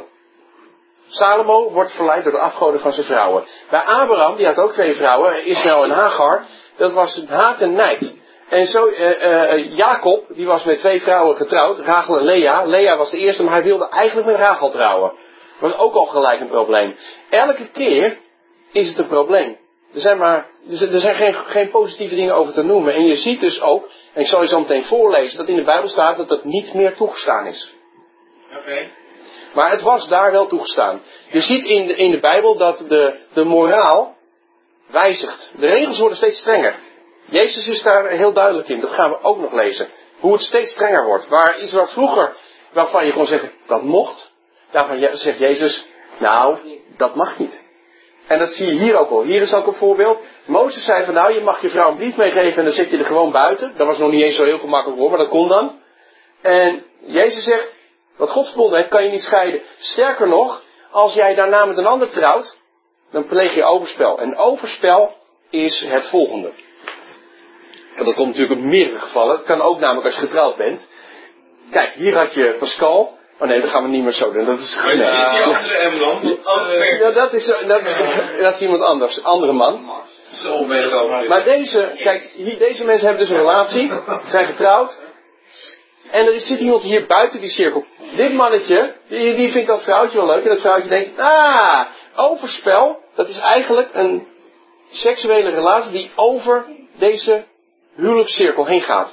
Salomo wordt verleid door de afgoden van zijn vrouwen. Bij Abraham, die had ook twee vrouwen, Ismaël en Hagar, dat was haat en nijd. En zo, uh, uh, Jacob, die was met twee vrouwen getrouwd, Rachel en Lea. Lea was de eerste, maar hij wilde eigenlijk met Rachel trouwen. Dat was ook al gelijk een probleem. Elke keer is het een probleem. Er zijn, maar, er zijn geen, geen positieve dingen over te noemen. En je ziet dus ook, en ik zal je zo meteen voorlezen, dat in de Bijbel staat dat het niet meer toegestaan is. Oké. Okay. Maar het was daar wel toegestaan. Je ziet in de, in de Bijbel dat de, de moraal wijzigt. De regels worden steeds strenger. Jezus is daar heel duidelijk in. Dat gaan we ook nog lezen. Hoe het steeds strenger wordt. Waar iets wat vroeger, waarvan je kon zeggen, dat mocht. Daarvan zegt Jezus, nou, dat mag niet. En dat zie je hier ook al. Hier is ook een voorbeeld. Mozes zei van, nou, je mag je vrouw een brief meegeven en dan zet je er gewoon buiten. Dat was nog niet eens zo heel gemakkelijk hoor, maar dat kon dan. En Jezus zegt, wat God verbonden heeft, kan je niet scheiden. Sterker nog, als jij daarna met een ander trouwt, dan pleeg je overspel. En overspel is het volgende. Want dat komt natuurlijk op meerdere gevallen. Het kan ook namelijk als je getrouwd bent. Kijk, hier had je Pascal. Oh nee, dat gaan we niet meer zo doen. Dat is Maar nee. is die andere M dan? Dat, uh, Ja, dat is, dat, is, dat is iemand anders. Andere man. Zo ben je dan. Maar deze, kijk, hier, deze mensen hebben dus een relatie. Zijn getrouwd. En er zit iemand hier buiten die cirkel. Dit mannetje, die, die vindt dat vrouwtje wel leuk. En dat vrouwtje denkt, ah, overspel. Dat is eigenlijk een seksuele relatie die over deze huwelijkscirkel heen gaat.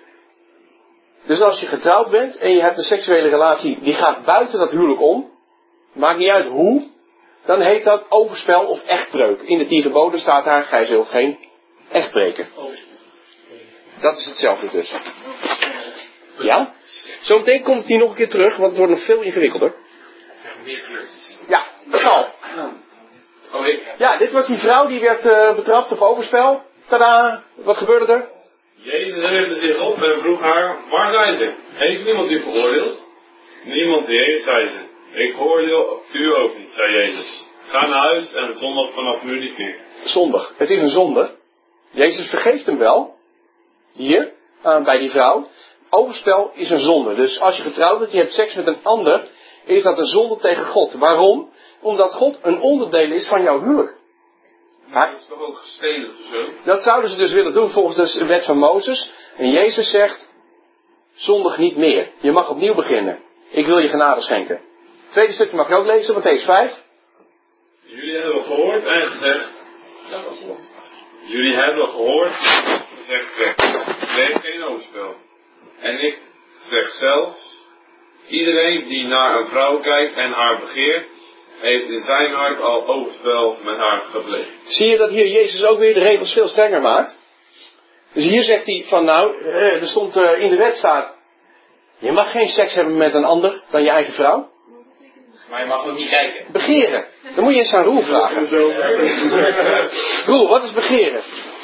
Dus als je getrouwd bent en je hebt een seksuele relatie die gaat buiten dat huwelijk om. Maakt niet uit hoe. Dan heet dat overspel of echtbreuk. In de tien geboden staat daar, gij zult geen echt breken. Dat is hetzelfde dus. Ja? Zometeen komt hij nog een keer terug, want het wordt nog veel ingewikkelder. Ja, Paul. Oh, ik? Ja, dit was die vrouw die werd uh, betrapt op overspel. Tada! Wat gebeurde er? Jezus richtte zich op en vroeg haar, waar zijn ze? Heeft niemand u veroordeeld? Niemand, Heer, zei ze. Ik oordeel u ook niet, zei Jezus. Ga naar huis en zondag vanaf nu niet meer. Zondig. Het is een zonde. Jezus vergeeft hem wel. Hier, uh, bij die vrouw. Overspel is een zonde. Dus als je getrouwd bent, je hebt seks met een ander, is dat een zonde tegen God. Waarom? Omdat God een onderdeel is van jouw huwelijk. Maar dat is toch ook gesteden of zo? Dat zouden ze dus willen doen volgens de wet van Mozes. En Jezus zegt, zondig niet meer. Je mag opnieuw beginnen. Ik wil je genade schenken. Het tweede stukje mag je ook lezen, Mattheüs vijf. Jullie hebben gehoord en gezegd. Jullie hebben gehoord en gezegd, pleeg geen overspel. En ik zeg zelf, iedereen die naar een vrouw kijkt en haar begeert, heeft in zijn hart al overspel met haar gepleegd. Zie je dat hier Jezus ook weer de regels veel strenger maakt? Dus hier zegt hij van nou, er stond in de wet staat, je mag geen seks hebben met een ander dan je eigen vrouw. Maar je mag ook niet kijken. Begeren. Dan moet je eens aan Roel vragen. Roel, wat is begeren?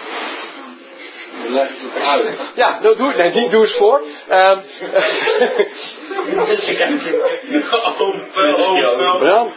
Ja, nou, doe, nee, die, doe eens voor. Um, Bram.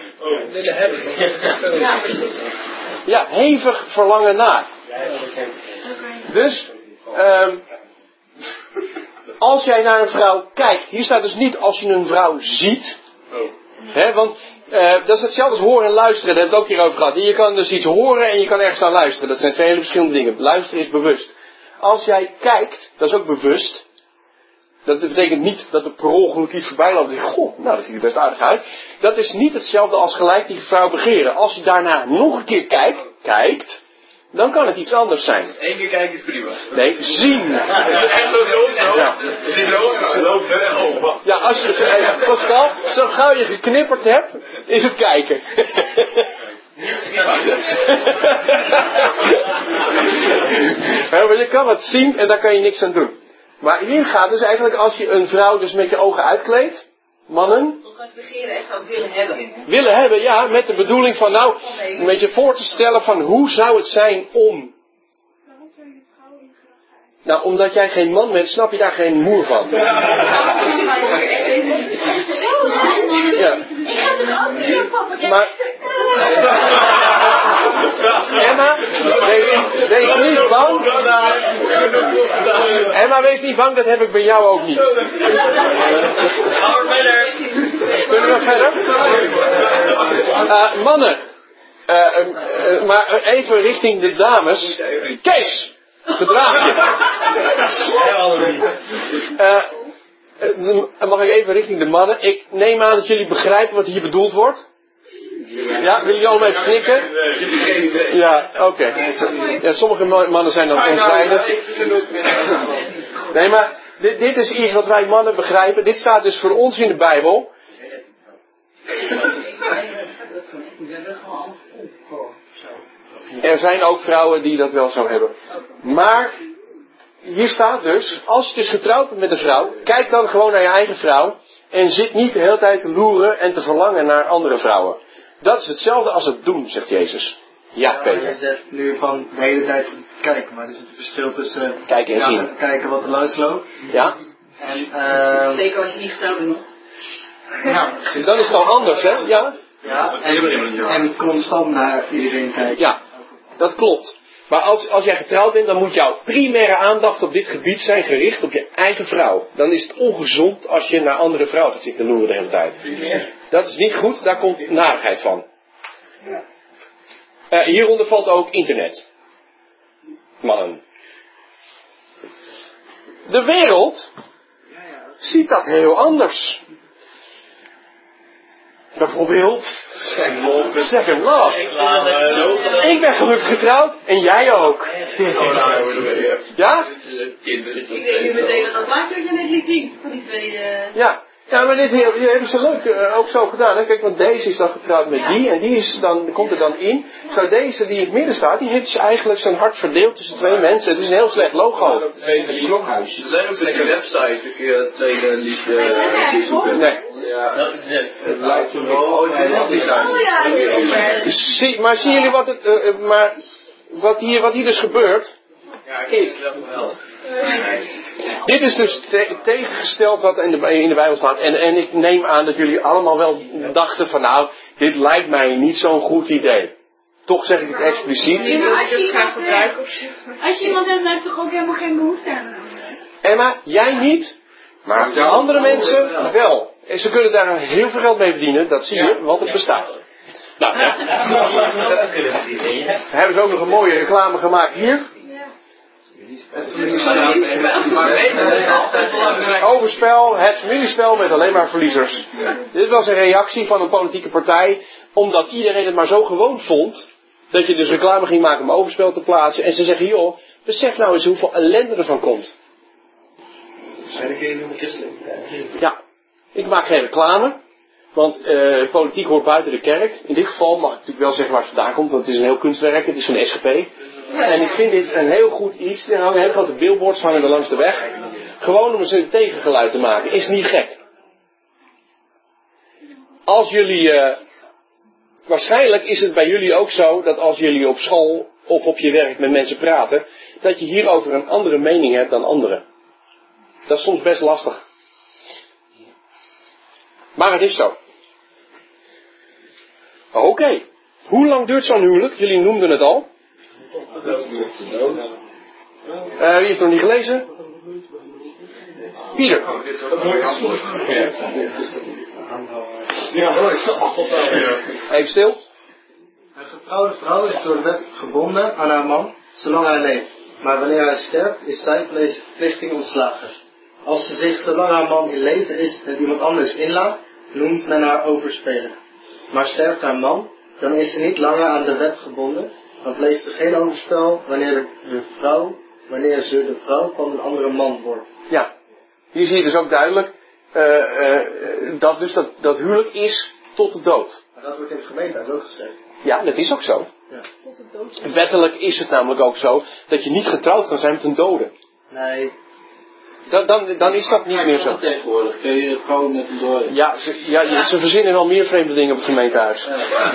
Ja, hevig verlangen naar. Dus, um, als jij naar een vrouw kijkt, hier staat dus niet als je een vrouw ziet. Hè, want uh, dat is hetzelfde als horen en luisteren, daar hebben we het ook hier over gehad. Je kan dus iets horen en je kan ergens naar luisteren. Dat zijn twee hele verschillende dingen. Luisteren is bewust. Als jij kijkt, dat is ook bewust. Dat betekent niet dat er per ongeluk iets voorbij loopt en je goh, nou dat ziet er best aardig uit. Dat is niet hetzelfde als gelijk die vrouw begeren. Als je daarna nog een keer kijkt, kijkt, dan kan het iets anders zijn. Eén keer kijken is prima. Nee, zien. Is het echt zo zo? Ja. Is die zo? Loopt verder. Oh, wacht. Ja, als je, eh, Pascal, zo gauw je geknipperd hebt, is het kijken. Ja, maar je kan het zien en daar kan je niks aan doen. Maar hier gaat dus eigenlijk als je een vrouw dus met je ogen uitkleedt, mannen. Of als begeren echt ook willen hebben. Willen hebben, ja, met de bedoeling van nou, een beetje voor te stellen van hoe zou het zijn om. Nou, omdat jij geen man bent, snap je daar geen moer van. Ja. Ik ga toch ook niet, papa. Maar, Emma, wees, wees niet bang. Emma, wees niet bang, dat heb ik bij jou ook niet. Gaan we verder. Kunnen we verder? Uh, mannen, uh, uh, uh, maar even richting de dames. Kees, gedraag je. Uh, uh, mag ik even richting de mannen? Ik neem aan dat jullie begrijpen wat hier bedoeld wordt. Ja, willen jullie allemaal even knikken? Ja, oké. Okay. Ja, sommige mannen zijn dan onzijdig. Nee, maar dit, dit is iets wat wij mannen begrijpen. Dit staat dus voor ons in de Bijbel. Er zijn ook vrouwen die dat wel zo hebben. Maar hier staat dus, als je dus getrouwd bent met een vrouw, kijk dan gewoon naar je eigen vrouw en zit niet de hele tijd te loeren en te verlangen naar andere vrouwen. Dat is hetzelfde als het doen, zegt Jezus. Ja, Peter. Je zegt nu van de hele tijd kijken, maar er zit een verschil tussen kijken en ja, zien. Kijken wat er langs loopt. Ja. En, uh, Zeker als je niet getrouwd bent. Ja. Dan is het al anders, hè? Ja. Ja. En, en constant naar iedereen kijken. Ja, dat klopt. Maar als, als jij getrouwd bent, dan moet jouw primaire aandacht op dit gebied zijn gericht op je eigen vrouw. Dan is het ongezond als je naar andere vrouwen gaat zitten loeren de hele tijd. Dat is niet goed, daar komt narigheid van. Uh, hieronder valt ook internet. Mannen. De wereld ziet dat heel anders. Bijvoorbeeld Second Love. Ik ben gelukkig getrouwd en jij ook. Ja? Ik denk nu meteen aan dat plaatje wat je net liet zien. Van die twee... Uh... Ja. Ja, maar dit, dit hebben ze leuk uh, ook zo gedaan. Hè? Kijk, want deze is dan getrouwd met die en die is dan, komt er dan in. Zo deze die in het midden staat, die heeft dus eigenlijk zijn hart verdeeld tussen twee mensen. Het is een heel slecht logo. Tweede klokhuisjes. Er zijn ook lekker websites, dan kun je het tweede liefde zoeken. Nee. Ja. Dat is het. Het lijkt zo wel. Oh, ik weet het niet aan. Zie, maar zien jullie wat het, uh, maar wat hier, wat hier dus gebeurt? Ja, ik weet het wel. Dit is dus te- tegengesteld wat in de, in de Bijbel staat. En, en ik neem aan dat jullie allemaal wel dachten van nou, dit lijkt mij niet zo'n goed idee. Toch zeg ik het expliciet. Ja, maar als je iemand hebt, als je iemand hebt, dan heb je toch ook helemaal geen behoefte aan. Emma, jij niet, maar andere mensen wel. En ze kunnen daar heel veel geld mee verdienen, dat zie je, want het bestaat. Nou, ja. Hebben ze ook nog een mooie reclame gemaakt hier. Overspel, het familiespel met alleen maar verliezers. Dit was een reactie van een politieke partij, omdat iedereen het maar zo gewoon vond, dat je dus reclame ging maken om overspel te plaatsen. En ze zeggen, joh, besef nou eens hoeveel ellende ervan komt. Ja, ik maak geen reclame, want uh, politiek hoort buiten de kerk. In dit geval mag ik natuurlijk wel zeggen waar het vandaan komt, want het is een heel kunstwerk, het is van de S G P. En ik vind dit een heel goed iets. Er hangen hele grote billboards hangen er langs de weg. Gewoon om eens een tegengeluid te maken. Is niet gek. Als jullie... Uh, waarschijnlijk is het bij jullie ook zo dat als jullie op school of op je werk met mensen praten, dat je hierover een andere mening hebt dan anderen. Dat is soms best lastig. Maar het is zo. Oké. Okay. Hoe lang duurt zo'n huwelijk? Jullie noemden het al. Uh, wie heeft het nog niet gelezen? Pieter. Even stil. Een getrouwde vrouw is door de wet gebonden aan haar man, zolang hij leeft. Maar wanneer hij sterft, is zij van deze verplichting ontslagen. Als ze zich, zolang haar man in leven is, met iemand anders inlaat, noemt men haar overspeler. Maar sterft haar man, dan is ze niet langer aan de wet gebonden. Dan pleegt ze geen overspel wanneer de vrouw, wanneer ze de vrouw van een andere man wordt. Ja, hier zie je dus ook duidelijk uh, uh, dat dus dat, dat huwelijk is tot de dood. Maar dat wordt in de gemeentehuis ook gezegd. Ja, dat is ook zo. Ja. Tot de dood. Wettelijk is het namelijk ook zo dat je niet getrouwd kan zijn met een dode. Nee. Dan, dan, dan is dat niet meer zo. Tegenwoordig kun je trouwen met een dode. Ja, ze, ja, ze verzinnen wel meer vreemde dingen op het gemeentehuis.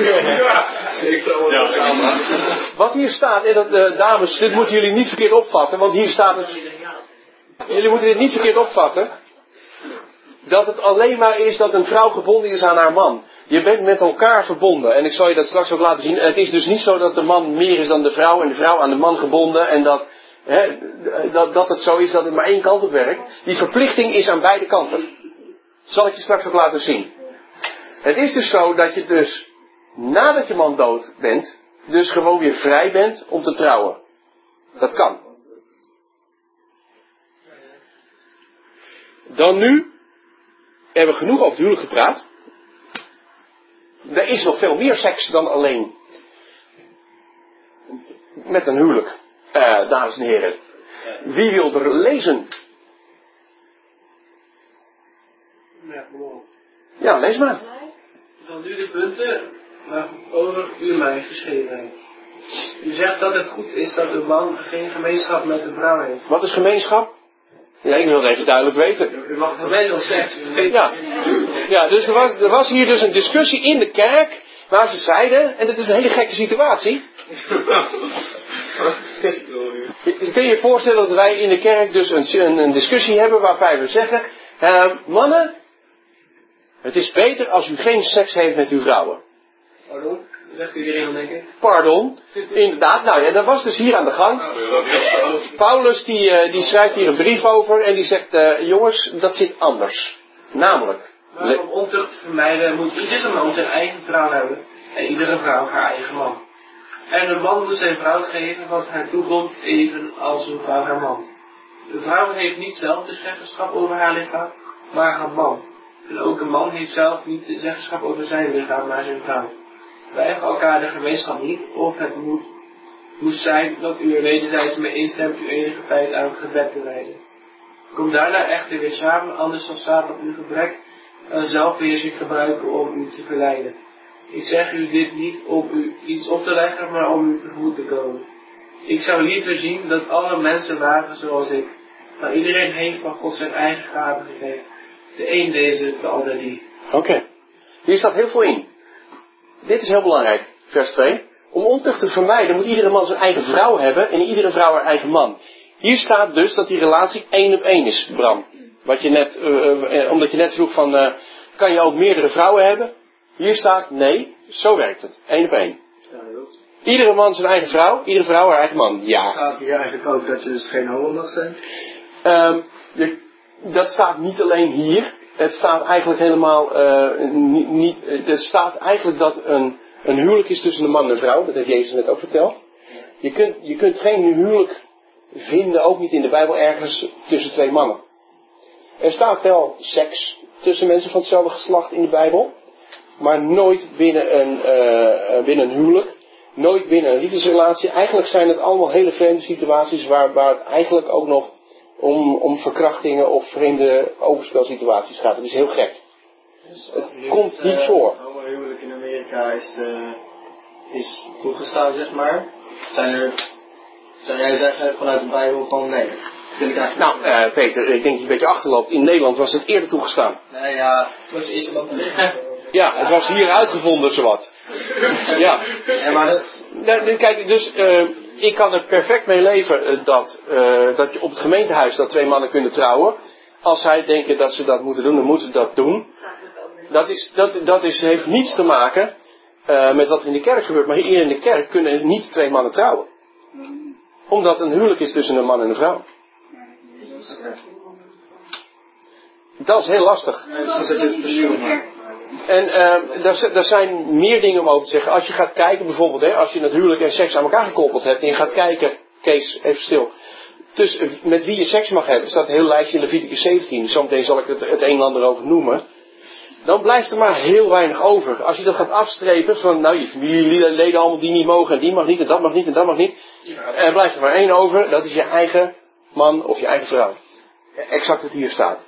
Wat hier staat, en dat, uh, dames, dit moeten jullie niet verkeerd opvatten, want hier staat het. Jullie moeten dit niet verkeerd opvatten. Dat het alleen maar is dat een vrouw gebonden is aan haar man. Je bent met elkaar verbonden. En ik zal je dat straks ook laten zien. Het is dus niet zo dat de man meer is dan de vrouw en de vrouw aan de man gebonden. En dat, hè, dat, dat het zo is dat het maar één kant op werkt. Die verplichting is aan beide kanten. Dat zal ik je straks ook laten zien. Het is dus zo dat je dus nadat je man dood bent, dus gewoon weer vrij bent om te trouwen. Dat kan. Dan nu hebben we genoeg over het huwelijk gepraat. Er is nog veel meer seks dan alleen met een huwelijk. Uh, dames en heren. Wie wil er lezen? Ja, lees maar. Van u de punten over u mij geschreven. U zegt dat het goed is dat de man geen gemeenschap met de vrouw heeft. Wat is gemeenschap? Ja, ik wil het even duidelijk weten. U mag van mij wel seks. Ja, ja dus er was, er was hier dus een discussie in de kerk waar ze zeiden, en dat is een hele gekke situatie. Kun je je voorstellen dat wij in de kerk dus een, een, een discussie hebben waarbij we zeggen, uh, mannen, het is beter als u geen seks heeft met uw vrouwen. Waarom? Zegt iedereen dan, denk ik? Pardon. Inderdaad, nou ja, dat was dus hier aan de gang. Paulus die, uh, die schrijft hier een brief over en die zegt, uh, jongens, dat zit anders. Namelijk. Maar om ontucht te vermijden moet iedere man zijn eigen vrouw hebben en iedere vrouw haar eigen man. En een man moet zijn vrouw geven wat haar toekomt, even als een vrouw haar man. De vrouw heeft niet zelf de zeggenschap over haar lichaam, maar haar man. En ook een man heeft zelf niet de zeggenschap over zijn lichaam, maar zijn vrouw. Weig elkaar de gemeenschap niet, of het moet, moest zijn dat u er wederzijds mee instemt uw enige tijd aan het gebed te wijden. Kom daarna echter weer samen, anders zal Satan op uw gebrek aan zelfbeheersing gebruiken om u te verleiden. Ik zeg u dit niet om u iets op te leggen, maar om u tegemoet te komen. Ik zou liever zien dat alle mensen waren zoals ik, maar iedereen heeft van God zijn eigen gave gegeven. De een deze, de ander die. Oké. Okay. Hier staat heel veel in. Dit is heel belangrijk, vers twee. Om ontucht te vermijden moet iedere man zijn eigen vrouw hebben en iedere vrouw haar eigen man. Hier staat dus dat die relatie één op één is, Bram. Wat je net, uh, uh, omdat je net vroeg van, uh, kan je ook meerdere vrouwen hebben? Hier staat, nee, zo werkt het. één op één. Iedere man zijn eigen vrouw, iedere vrouw haar eigen man. Ja. Staat hier eigenlijk ook dat je dus geen homo mag zijn? Um, je, dat staat niet alleen hier. Het staat eigenlijk helemaal uh, niet, niet. Het staat eigenlijk dat een, een huwelijk is tussen een man en een vrouw. Dat heeft Jezus net ook verteld. Je kunt, je kunt geen huwelijk vinden, ook niet in de Bijbel, ergens tussen twee mannen. Er staat wel seks tussen mensen van hetzelfde geslacht in de Bijbel. Maar nooit binnen een, uh, binnen een huwelijk. Nooit binnen een liefdesrelatie. Eigenlijk zijn het allemaal hele vreemde situaties waar, waar het eigenlijk ook nog om, om verkrachtingen of vreemde overspelsituaties gaat. Het is heel gek. Dus het komt niet uh, voor. Homohuwelijk in Amerika is, uh, is toegestaan, zeg maar. Zijn er, zou jij zeggen vanuit de Bijbel gewoon nee? Nou, uh, Peter, ik denk dat je een beetje achterloopt. In Nederland was het eerder toegestaan. Nee, ja. Dat is eerst dan. Ja, het was hier uitgevonden, zowat. Ja. Ja, maar dat... Nou, kijk, dus uh, ik kan er perfect mee leven uh, dat, uh, dat je op het gemeentehuis dat twee mannen kunnen trouwen. Als zij denken dat ze dat moeten doen, dan moeten ze dat doen. Dat, is, dat, dat is, heeft niets te maken uh, met wat er in de kerk gebeurt. Maar hier in de kerk kunnen niet twee mannen trouwen. Omdat een huwelijk is tussen een man en een vrouw. Dat is heel lastig. En uh, daar, daar zijn meer dingen om over te zeggen. Als je gaat kijken bijvoorbeeld, hè, als je het huwelijk en seks aan elkaar gekoppeld hebt. En je gaat kijken, Kees, even stil. Dus met wie je seks mag hebben, staat een heel lijstje in Leviticus zeventien. Zometeen zal ik het, het een en ander over noemen. Dan blijft er maar heel weinig over. Als je dat gaat afstrepen, van nou je familieleden allemaal die niet mogen. En die mag niet, en dat mag niet, en dat mag niet. En dan blijft er maar één over, dat is je eigen man of je eigen vrouw. Exact wat hier staat.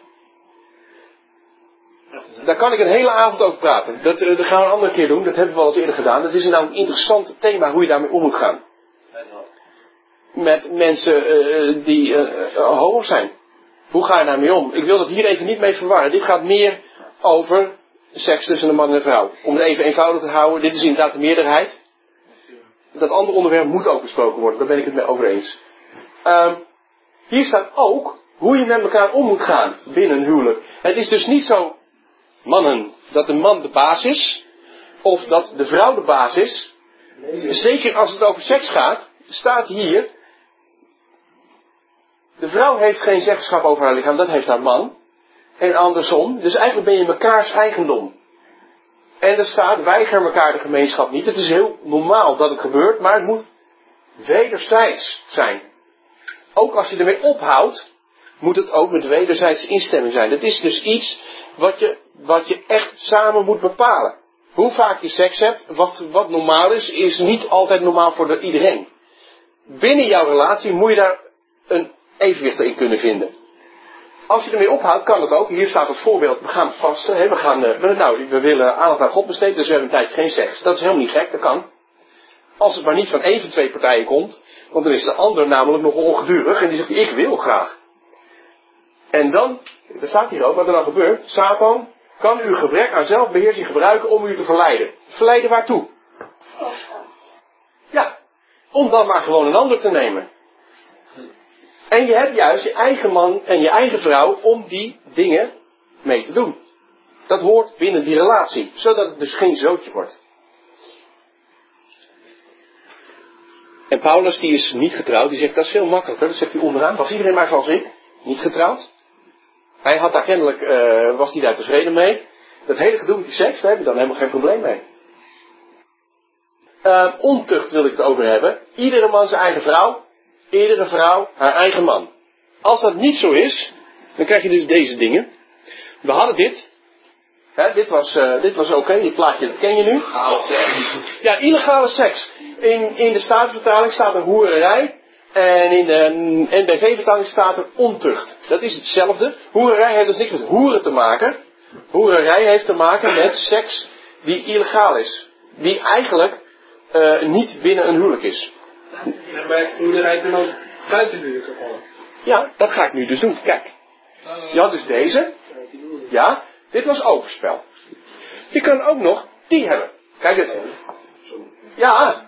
Daar kan ik een hele avond over praten. Dat, dat gaan we een andere keer doen. Dat hebben we wel eens eerder gedaan. Dat is nou een interessant thema hoe je daarmee om moet gaan. Met mensen uh, die uh, uh, homo zijn. Hoe ga je daarmee om? Ik wil dat hier even niet mee verwarren. Dit gaat meer over seks tussen een man en een vrouw. Om het even eenvoudig te houden. Dit is inderdaad de meerderheid. Dat andere onderwerp moet ook besproken worden. Daar ben ik het mee over eens. Uh, hier staat ook hoe je met elkaar om moet gaan binnen een huwelijk. Het is dus niet zo, mannen, dat de man de baas is. Of dat de vrouw de baas is. Zeker als het over seks gaat. Staat hier. De vrouw heeft geen zeggenschap over haar lichaam. Dat heeft haar man. En andersom. Dus eigenlijk ben je mekaars eigendom. En er staat, weiger elkaar de gemeenschap niet. Het is heel normaal dat het gebeurt. Maar het moet wederzijds zijn. Ook als je ermee ophoudt. Moet het ook met wederzijdse instemming zijn. Dat is dus iets wat je, wat je echt samen moet bepalen. Hoe vaak je seks hebt, wat, wat normaal is, is niet altijd normaal voor de, iedereen. Binnen jouw relatie moet je daar een evenwicht in kunnen vinden. Als je ermee ophoudt, kan het ook. Hier staat als voorbeeld, we gaan vasten. Hè, we, gaan, uh, we, nou, we willen aandacht aan God besteden, dus we hebben een tijdje geen seks. Dat is helemaal niet gek, dat kan. Als het maar niet van één van twee partijen komt, want dan is de ander namelijk nog ongedurig en die zegt, ik wil graag. En dan, er staat hier ook, wat er dan gebeurt. Satan kan uw gebrek aan zelfbeheersing gebruiken om u te verleiden. Verleiden waartoe? Ja, om dan maar gewoon een ander te nemen. En je hebt juist je eigen man en je eigen vrouw om die dingen mee te doen. Dat hoort binnen die relatie, zodat het dus geen zootje wordt. En Paulus die is niet getrouwd. Die zegt dat is veel makkelijker. Dat zegt hij onderaan. Was iedereen maar zoals ik. Niet getrouwd. Hij had daar kennelijk, uh, was hij daar tevreden mee. Dat hele gedoe met die seks, daar heb je dan helemaal geen probleem mee. Uh, ontucht wil ik het over hebben. Iedere man zijn eigen vrouw. Iedere vrouw haar eigen man. Als dat niet zo is, dan krijg je dus deze dingen. We hadden dit. Hè, dit was, uh, dit was oké, okay. Dit plaatje, dat ken je nu. Ja, illegale seks. In, in de Statenvertaling staat er hoererij. En in de N B V-vertaling staat er ontucht. Dat is hetzelfde. Hoererij heeft dus niks met hoeren te maken. Hoererij heeft te maken met seks die illegaal is. Die eigenlijk uh, niet binnen een huwelijk is. Ja, maar hoererij kan ook buiten huwelijk vallen. Ja, dat ga ik nu dus doen. Kijk. Je had dus deze. Ja, dit was overspel. Je kan ook nog die hebben. Kijk, dit. Ja.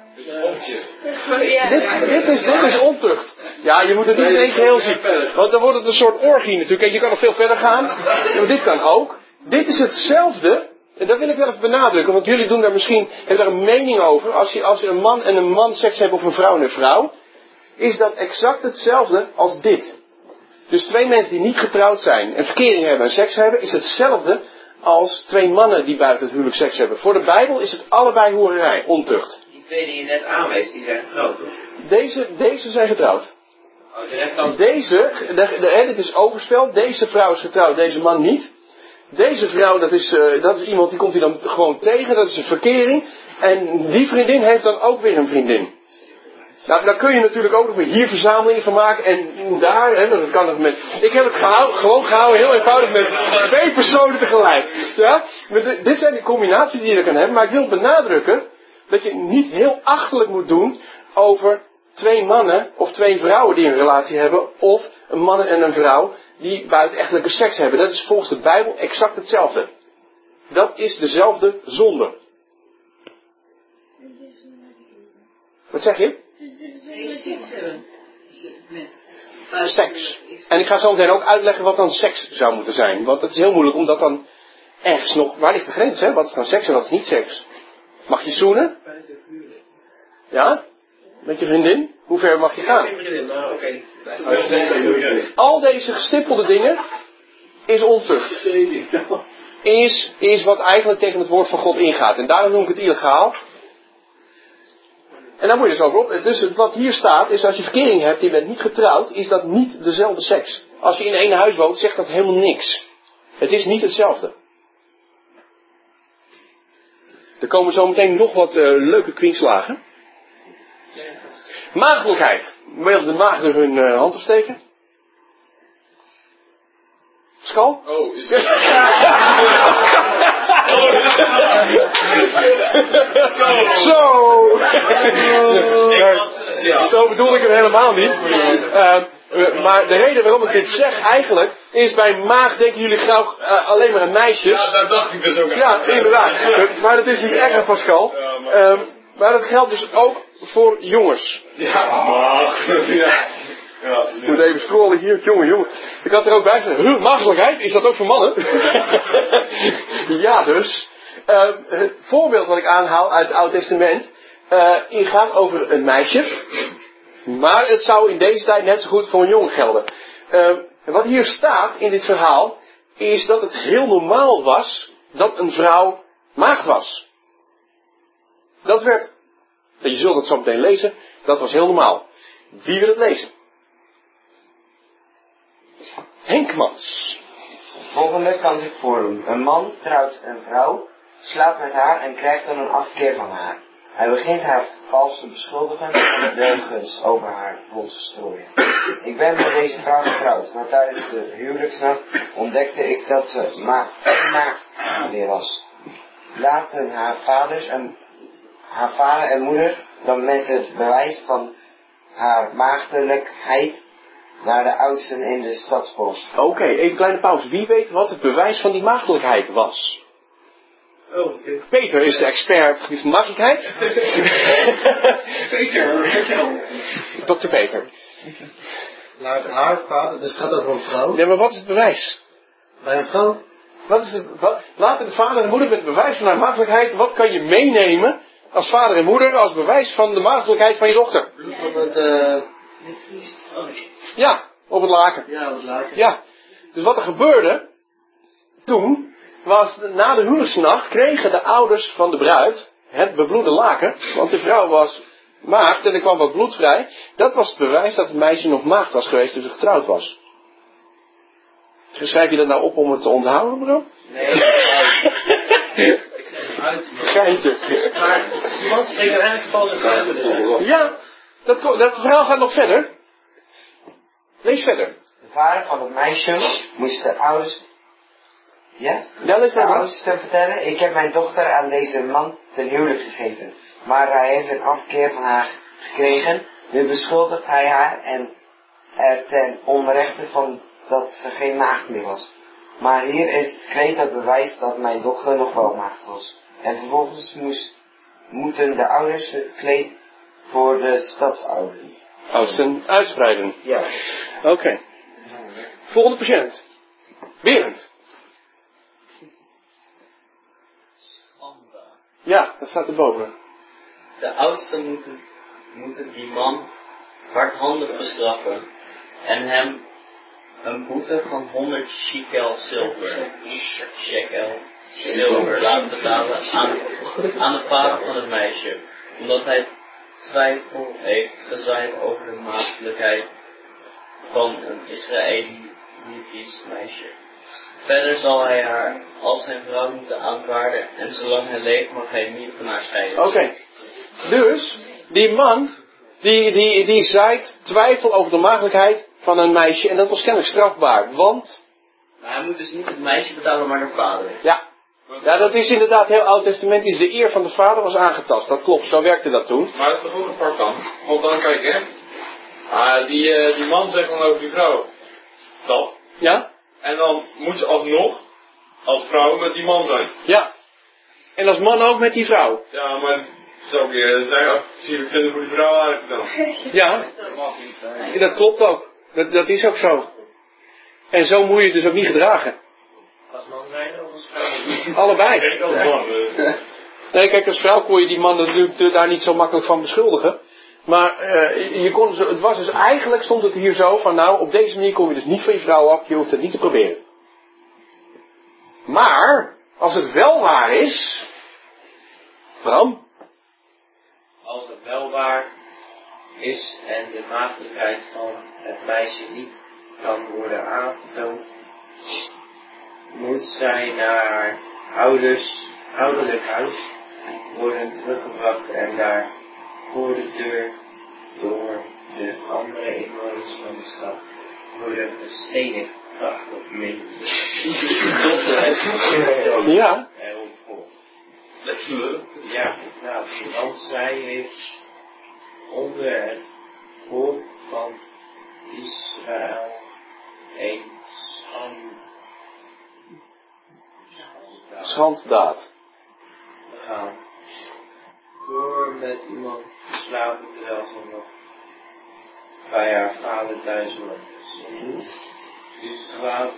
Dit, dit, is, dit is ontucht. Ja, je moet het niet eens heel zien. Want dan wordt het een soort orgie natuurlijk. Kijk, je kan nog veel verder gaan. Ja, maar dit kan ook. Dit is hetzelfde. En dat wil ik wel even benadrukken. Want jullie doen daar misschien, hebben daar een mening over. Als je, als je een man en een man seks hebt of een vrouw en een vrouw. Is dat exact hetzelfde als dit. Dus twee mensen die niet getrouwd zijn en verkering hebben en seks hebben. Is hetzelfde als twee mannen die buiten het huwelijk seks hebben. Voor de Bijbel is het allebei hoererij, ontucht. Die twee die je net aanwees, die zijn getrouwd, toch? Deze, deze zijn getrouwd. Oh, de rest dan... Deze, de, de, hè, dit is overspel. Deze vrouw is getrouwd, deze man niet. Deze vrouw, dat is, uh, dat is iemand die komt hij dan gewoon tegen. Dat is een verkering. En die vriendin heeft dan ook weer een vriendin. Nou, daar kun je natuurlijk ook nog weer hier verzamelingen van maken. En daar, hè, dat kan het met... Ik heb het gehouden, gewoon gehouden, heel eenvoudig, met twee personen tegelijk. Ja? Met, dit zijn de combinaties die je er kan hebben. Maar ik wil benadrukken dat je niet heel achterlijk moet doen over twee mannen of twee vrouwen die een relatie hebben. Of een man en een vrouw die buitenechtelijke seks hebben. Dat is volgens de Bijbel exact hetzelfde. Dat is dezelfde zonde. Wat zeg je? Seks. En ik ga zo meteen ook uitleggen wat dan seks zou moeten zijn. Want het is heel moeilijk om dat dan ergens nog... Waar ligt de grens, hè? Wat is dan seks en wat is niet seks? Mag je zoenen? Ja? Met je vriendin? Hoe ver mag je gaan? Al deze gestippelde dingen is ontucht. Is, is wat eigenlijk tegen het woord van God ingaat. En daarom noem ik het illegaal. En daar moet je dus over op. Dus wat hier staat is, als je verkering hebt, je bent niet getrouwd, is dat niet dezelfde seks. Als je in één huis woont, zegt dat helemaal niks. Het is niet hetzelfde. Er komen zo meteen nog wat uh, leuke kwinkslagen. Maagdelijkheid. Wil de maagden hun uh, hand opsteken? Skal? Oh, is Zo! Zo bedoel ik het helemaal niet. Uh, maar de reden waarom ik dit zeg eigenlijk, is bij maagd denken jullie gauw uh, alleen maar aan meisjes. Ja, daar dacht ik dus ook aan. Ja, inderdaad. Maar dat is niet erg, Pascal. Uh, maar dat geldt dus ook voor jongens. Ja, maagd. Ja. Ja, ik moet even scrollen hier, jongen, jongen. Ik had er ook bij gezegd, huh, maagdelijkheid, is dat ook voor mannen? Ja, dus. Uh, het voorbeeld wat ik aanhaal uit het Oude Testament, uh, gaat over een meisje. Maar het zou in deze tijd net zo goed voor een jongen gelden. Uh, wat hier staat in dit verhaal, is dat het heel normaal was dat een vrouw maagd was. Dat werd, je zult het zo meteen lezen, dat was heel normaal. Wie wil het lezen? Henkmans. Volgende kan zich voordoen. Een man trouwt een vrouw, slaapt met haar en krijgt dan een afkeer van haar. Hij begint haar vals te beschuldigen en leugens over haar rond te strooien. Ik ben met deze vrouw getrouwd, maar tijdens de huwelijksnacht ontdekte ik dat ze maagd weer was. Laten haar vaders en haar vader en moeder dan met het bewijs van haar maagdelijkheid naar de oudsten in de stadspost. Oké, okay, even een kleine pauze. Wie weet wat het bewijs van die maagdelijkheid was? Oh, okay. Peter is de expert op het gebied van maagdelijkheid. Peter, vertel. dokter Peter. Naar haar vader, dus het gaat over een vrouw. Ja, maar wat is het bewijs? Bij een vrouw? Wat is het, wat, laten de vader en de moeder met het bewijs van haar maagdelijkheid, wat kan je meenemen als vader en moeder als bewijs van de maagdelijkheid van je dochter. Bloed op het, uh... Ja, op het laken. Ja, op het laken. Ja. Dus wat er gebeurde toen, was na de huwelijksnacht kregen de ouders van de bruid het bebloede laken, want de vrouw was maagd en er kwam wat bloed vrij. Dat was het bewijs dat het meisje nog maagd was geweest toen ze getrouwd was. Schrijf je dat nou op om het te onthouden, bro? Nee, ik zeg het uit. Geintje. Maar iemand spreekt uiteindelijk valse getuigenis. Ja, dat, dat verhaal gaat nog verder. Lees verder. De vader van het meisje moest de ouders... Ja? Ja, lees de maar. ouders te vertellen, ik heb mijn dochter aan deze man ten huwelijk gegeven. Maar hij heeft een afkeer van haar gekregen. Nu beschuldigt hij haar en er ten onrechte van dat ze geen maagd meer was. Maar hier is het kleed dat bewijst dat mijn dochter nog wel maagd was. En vervolgens moest, moeten de ouders het kleed voor de stadsouderen. Oudsten uitspreiden. Ja. Oké. Okay. Volgende patiënt. Berend. Ja, dat staat erboven. De oudsten moeten, moeten die man hardhandig bestraffen en hem een boete van honderd shekel zilver, shekel zilver laten betalen aan, aan de vader van het meisje, omdat hij twijfel heeft gezaaid over de maagdelijkheid van een Israëlitisch meisje. Verder zal hij haar als zijn vrouw moeten aanvaarden en zolang hij leeft mag hij niet van haar scheiden. Oké, okay. Dus die man die, die, die zaait twijfel over de maagdelijkheid van een meisje en dat was kennelijk strafbaar, want... Maar hij moet dus niet het meisje betalen, maar de vader. Ja. Ja, dat is inderdaad heel oud-testamentisch. De eer van de vader was aangetast. Dat klopt, zo werkte dat toen. Maar dat is toch ook een part van? Want dan kijk, hè. Ah, die, uh, die man zegt dan over die vrouw. Dat. Ja. En dan moet je alsnog, als vrouw, met die man zijn. Ja. En als man ook met die vrouw. Ja, maar zou ik zeggen, zie je vinden voor die vrouw eigenlijk dan. Ja. Dat mag niet zijn. Dat klopt ook. Dat, dat is ook zo. En zo moet je het dus ook niet gedragen. Als man zijn of als vrouw? Allebei. Kijk, als man. Nee, kijk, als vrouw kon je die man natuurlijk daar niet zo makkelijk van beschuldigen. Maar uh, je kon, het was dus eigenlijk, stond het hier zo van nou, op deze manier kom je dus niet van je vrouw af, je hoeft het niet te proberen. Maar, als het wel waar is, Bram? Als het wel waar is en de maagdelijkheid van het meisje niet kan worden aangetoond, moet zij naar haar ouders, ouderlijk huis worden teruggebracht en daar voor de deur door de andere inwoners van de stad worden gestenigd. Prachtig mee. Ja. Erop volgt. Ja, nou, want zij heeft onder het volk van Israël een schand. Schanddaad. Gaan. Door met iemand te slapen terwijl ze nog bij haar vader thuis woont. U kwaad,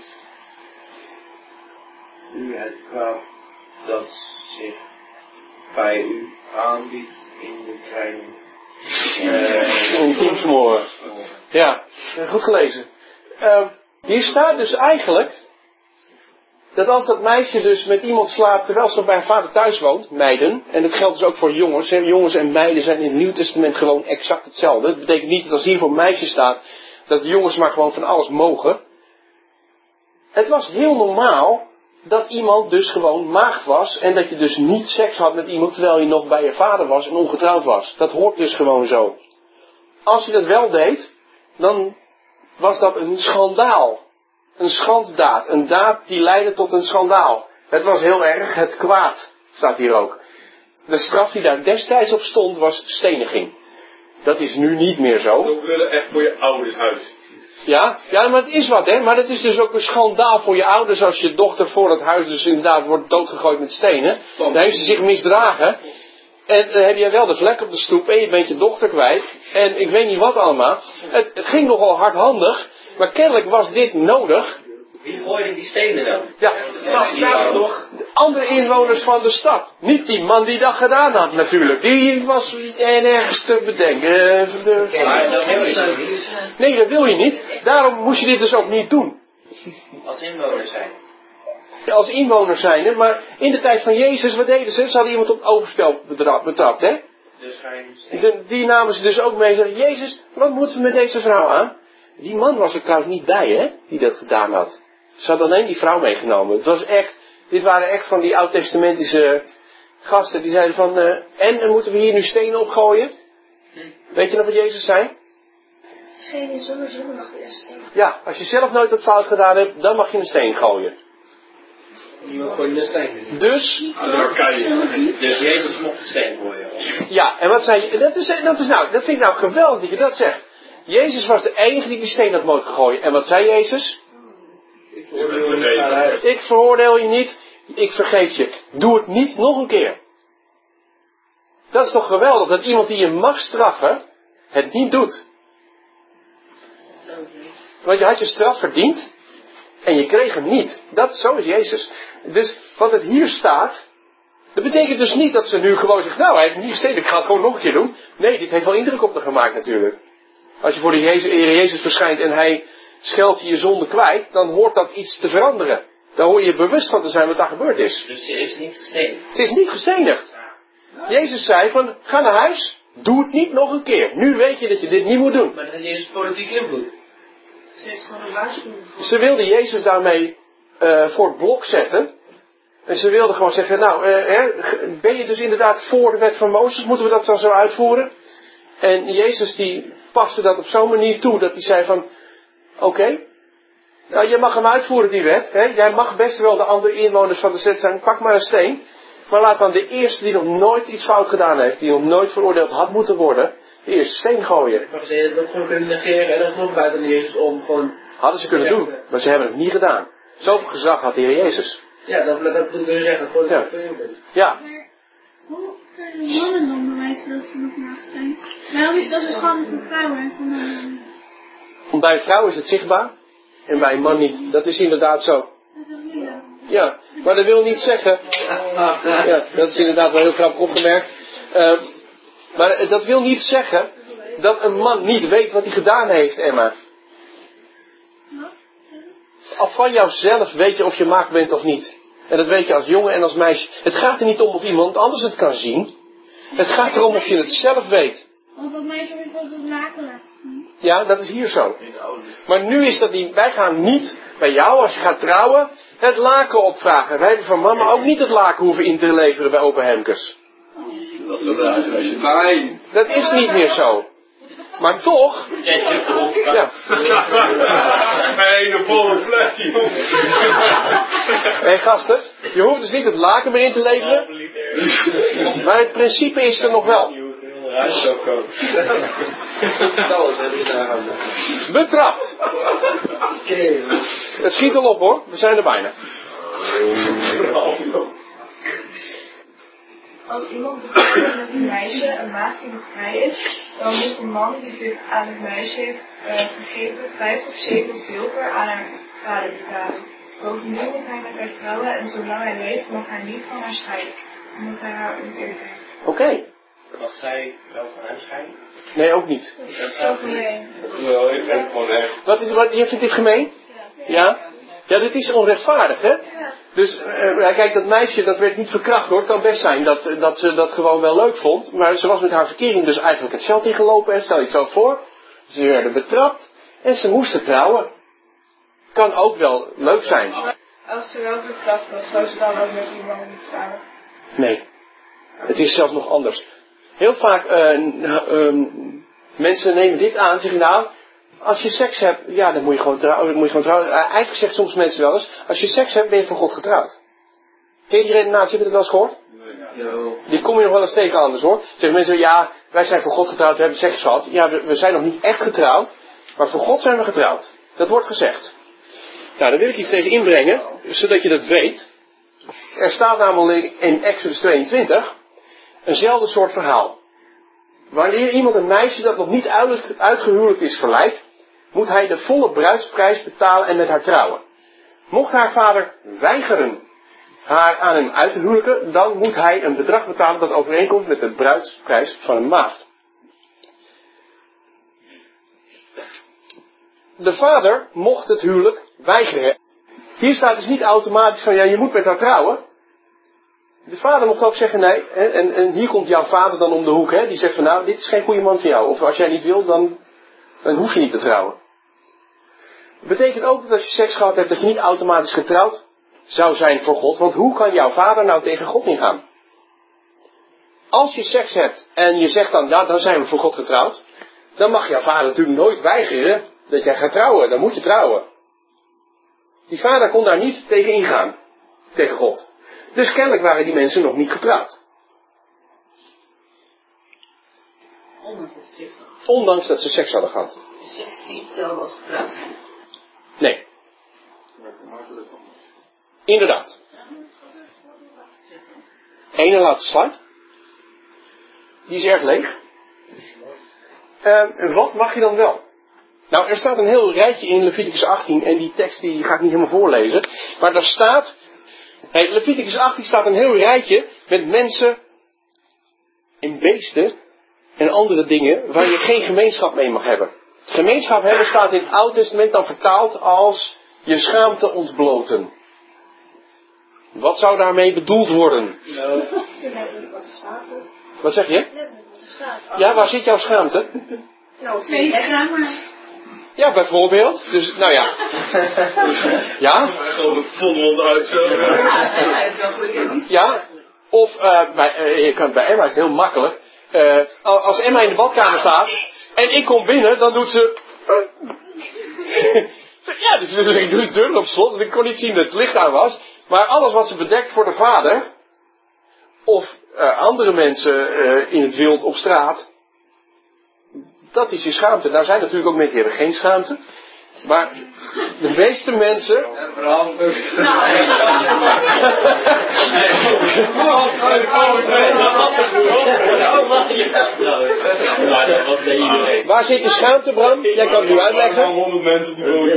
u het kwaad dat zich bij u aanbiedt in de kleine uh, intiemsmoor. Ja, goed gelezen. Uh, hier staat dus eigenlijk dat als dat meisje dus met iemand slaapt terwijl ze nog bij haar vader thuis woont, meiden, en dat geldt dus ook voor jongens, hè, jongens en meiden zijn in het Nieuw Testament gewoon exact hetzelfde. Dat betekent niet dat als hier voor meisjes staat, dat de jongens maar gewoon van alles mogen. Het was heel normaal dat iemand dus gewoon maagd was en dat je dus niet seks had met iemand terwijl je nog bij je vader was en ongetrouwd was. Dat hoort dus gewoon zo. Als je dat wel deed, dan was dat een schandaal. Een schanddaad. Een daad die leidde tot een schandaal. Het was heel erg het kwaad, staat hier ook. De straf die daar destijds op stond was steniging. Dat is nu niet meer zo. Ook willen echt voor je ouders huis. Ja, ja, maar het is wat, hè. Maar het is dus ook een schandaal voor je ouders als je dochter voor het huis dus inderdaad wordt doodgegooid met stenen. Dan heeft ze zich misdragen. En dan heb jij wel de vlek op de stoep en je bent je dochter kwijt. En ik weet niet wat allemaal. Het, het ging nogal hardhandig. Maar kennelijk was dit nodig. Wie gooide die stenen dan? Ja, dat staat toch? andere inwoners van de stad. Niet die man die dat gedaan had natuurlijk. Die was nergens te bedenken. Maar dat wil je niet. Nee, dat wil je niet. Daarom moest je dit dus ook niet doen. Als inwoner zijn. Als inwoner zijn, maar in de tijd van Jezus, wat deden ze? Ze hadden iemand op overspel betrapt, hè? Dus ga je De, die namen ze dus ook mee. Zeiden, Jezus, wat moeten we met deze vrouw aan? Die man was er trouwens niet bij, hè? Die dat gedaan had. Ze hadden alleen die vrouw meegenomen. Het was echt, dit waren echt van die oud-testamentische gasten. Die zeiden van, uh, en, en moeten we hier nu stenen opgooien? Weet je nog wat Jezus zei? Geen zonder zonde mag je een steen. Ja, als je zelf nooit wat fout gedaan hebt, dan mag je een steen gooien. Niemand gooit een steen. Dus, Dus Jezus mocht een steen gooien. ja, en wat zei je? Dat is, dat is nou, dat vind ik nou geweldig dat je dat zegt. Jezus was de enige die die steen had mogen gooien. En wat zei Jezus? Ik veroordeel je niet. Ik veroordeel je niet, ik vergeef je. Doe het niet nog een keer. Dat is toch geweldig, dat iemand die je mag straffen, het niet doet. Want je had je straf verdiend, en je kreeg hem niet. Dat, zo is Jezus. Dus wat er hier staat, dat betekent dus niet dat ze nu gewoon zeggen, nou, hij heeft niet gesteden, ik ga het gewoon nog een keer doen. Nee, dit heeft wel indruk op haar gemaakt natuurlijk. Als je voor de Jezus, Heer Jezus verschijnt en hij scheldt je je zonde kwijt, dan hoort dat iets te veranderen. Daar hoor je bewust van te zijn wat daar gebeurd is. Dus ze is niet gestenigd. Het is niet gestenigd. Jezus zei van, ga naar huis, doe het niet nog een keer. Nu weet je dat je dit niet moet doen. Maar dat is Jezus politiek invloed. Ze heeft gewoon een waarschuwing. Ze wilde Jezus daarmee uh, voor het blok zetten. En ze wilde gewoon zeggen, nou, uh, hè, ben je dus inderdaad voor de wet van Mozes? Moeten we dat dan zo uitvoeren? En Jezus die paste dat op zo'n manier toe dat hij zei van, oké, okay, nou, je mag hem uitvoeren die wet. Hè? Jij mag best wel de andere inwoners van de stad zijn, pak maar een steen. Maar laat dan de eerste die nog nooit iets fout gedaan heeft, die nog nooit veroordeeld had moeten worden, de eerste steen gooien. Maar ze hadden dat gewoon kunnen negeren en dan nog buiten Jezus om gewoon... Hadden ze kunnen doen, maar ze hebben het niet gedaan. Zoveel gezag had de Heer Jezus. Ja, dat, dat moet je zeggen, gewoon ja. dat je bent. Ja. Maar hoe kunnen mannen dan bewijzen dat ze nog naakt zijn? Waarom is dat een schande voor vrouwen en voor mannen? Want bij een vrouw is het zichtbaar en bij een man niet. Dat is inderdaad zo. Dat is ook niet zo. Ja, maar dat wil niet zeggen... Ja, dat is inderdaad wel heel grappig opgemerkt. Uh, maar dat wil niet zeggen dat een man niet weet wat hij gedaan heeft, Emma. Al van jouzelf weet je of je maakt bent of niet. En dat weet je als jongen en als meisje. Het gaat er niet om of iemand anders het kan zien. Het gaat erom of je het zelf weet. Want dat meisje heeft ook het laken laten zien. Ja, dat is hier zo. Maar nu is dat niet... Wij gaan niet bij jou, als je gaat trouwen, het laken opvragen. Wij hebben van mama ook niet het laken hoeven in te leveren bij Open Hemkes. Dat is zo raar als je fijn. Dat is niet meer zo. Maar toch... Ja. Een volle vlek, jongen. Hé hey, gasten, je hoeft dus niet het laken meer in te leveren. Maar het principe is er nog wel. Betrapt. Het schiet al op hoor, we zijn er bijna. Als iemand bijvoorbeeld met een meisje, een maagd die nog vrij is, dan moet de man die zich aan het meisje heeft uh, gegeven vijftig shekel zilver aan haar vader betalen. Bovendien moet hij met haar trouwen en zolang hij leeft mag hij niet van haar scheiden, omdat hij haar onteerd heeft. Oké. Okay. Mag zij wel van hem scheiden? Nee, ook niet. Dat is zo gemeen. Wel, ik vind het gewoon echt. Wat is, wat, je vindt dit gemeen? Ja? Ja, dit is onrechtvaardig, hè? Dus, uh, kijk, dat meisje, dat werd niet verkracht hoor. Het kan best zijn dat, dat ze dat gewoon wel leuk vond. Maar ze was met haar verkering dus eigenlijk het veld ingelopen. En stel je het zo voor. Ze werden betrapt. En ze moesten trouwen. Kan ook wel leuk zijn. Als ze wel verkracht was, zou ze dan ook met die man niet trouwen? Nee. Het is zelfs nog anders. Heel vaak, uh, uh, mensen nemen dit aan. Zeggen nou, als je seks hebt, ja, dan moet je gewoon trouwen. Dan moet je gewoon trouwen. Uh, eigenlijk zegt soms mensen wel eens, als je seks hebt, ben je van God getrouwd. Ken je die redenatie? Heb je dat wel eens gehoord? Nee. Die kom je nog wel eens tegen anders hoor. Zeggen mensen, ja, wij zijn voor God getrouwd, we hebben seks gehad. Ja, we, we zijn nog niet echt getrouwd, maar voor God zijn we getrouwd. Dat wordt gezegd. Nou, daar wil ik iets tegen inbrengen, zodat je dat weet. Er staat namelijk in Exodus tweeëntwintig eenzelfde soort verhaal. Wanneer iemand een meisje dat nog niet uitgehuwelijkt is verleidt, moet hij de volle bruidsprijs betalen en met haar trouwen. Mocht haar vader weigeren haar aan hem uit te huwelijken, dan moet hij een bedrag betalen dat overeenkomt met de bruidsprijs van een maagd. De vader mocht het huwelijk weigeren. Hier staat dus niet automatisch van, ja, je moet met haar trouwen. De vader mocht ook zeggen, nee, en, en hier komt jouw vader dan om de hoek, hè, die zegt van, nou, dit is geen goede man voor jou. Of als jij niet wilt, dan, dan hoef je niet te trouwen. Dat betekent ook dat als je seks gehad hebt, dat je niet automatisch getrouwd zou zijn voor God. Want hoe kan jouw vader nou tegen God ingaan? Als je seks hebt en je zegt dan, ja, dan zijn we voor God getrouwd. Dan mag jouw vader natuurlijk nooit weigeren dat jij gaat trouwen. Dan moet je trouwen. Die vader kon daar niet tegen ingaan. Tegen God. Dus kennelijk waren die mensen nog niet getrouwd. Ondanks dat ze seks hadden. Ondanks dat ze seks hadden gehad. De seks is niet hetzelfde als getrouwd. Nee. Inderdaad. Ene laatste slide. Die is erg leeg. Uh, wat mag je dan wel? Nou, er staat een heel rijtje in Leviticus achttien. En die tekst die ga ik niet helemaal voorlezen. Maar daar staat... Hey, Leviticus achttien staat een heel rijtje met mensen en beesten en andere dingen waar je geen gemeenschap mee mag hebben. Gemeenschap hebben staat in het Oude Testament dan vertaald als je schaamte ontbloten. Wat zou daarmee bedoeld worden? No. Wat zeg je? Ja, waar zit jouw schaamte? Nou, geen schaamte. Ja, bijvoorbeeld. Dus, nou ja. Ja? Gewoon het vonmond uit zo. Ja. Of, uh, bij, uh, je kan, bij Emma is het heel makkelijk. Uh, als Emma in de badkamer staat en ik kom binnen, dan doet ze... ja, dus ik doe de deur op slot, want ik kon niet zien dat het licht aan was. Maar alles wat ze bedekt voor de vader, of uh, andere mensen uh, in het wild op straat, dat is je schaamte. Nou zijn er natuurlijk ook mensen die hebben geen schaamte. Maar de meeste mensen... Waar zit je schaamte, Bram? Jij kan het nu uitleggen. honderd mensen op die boot.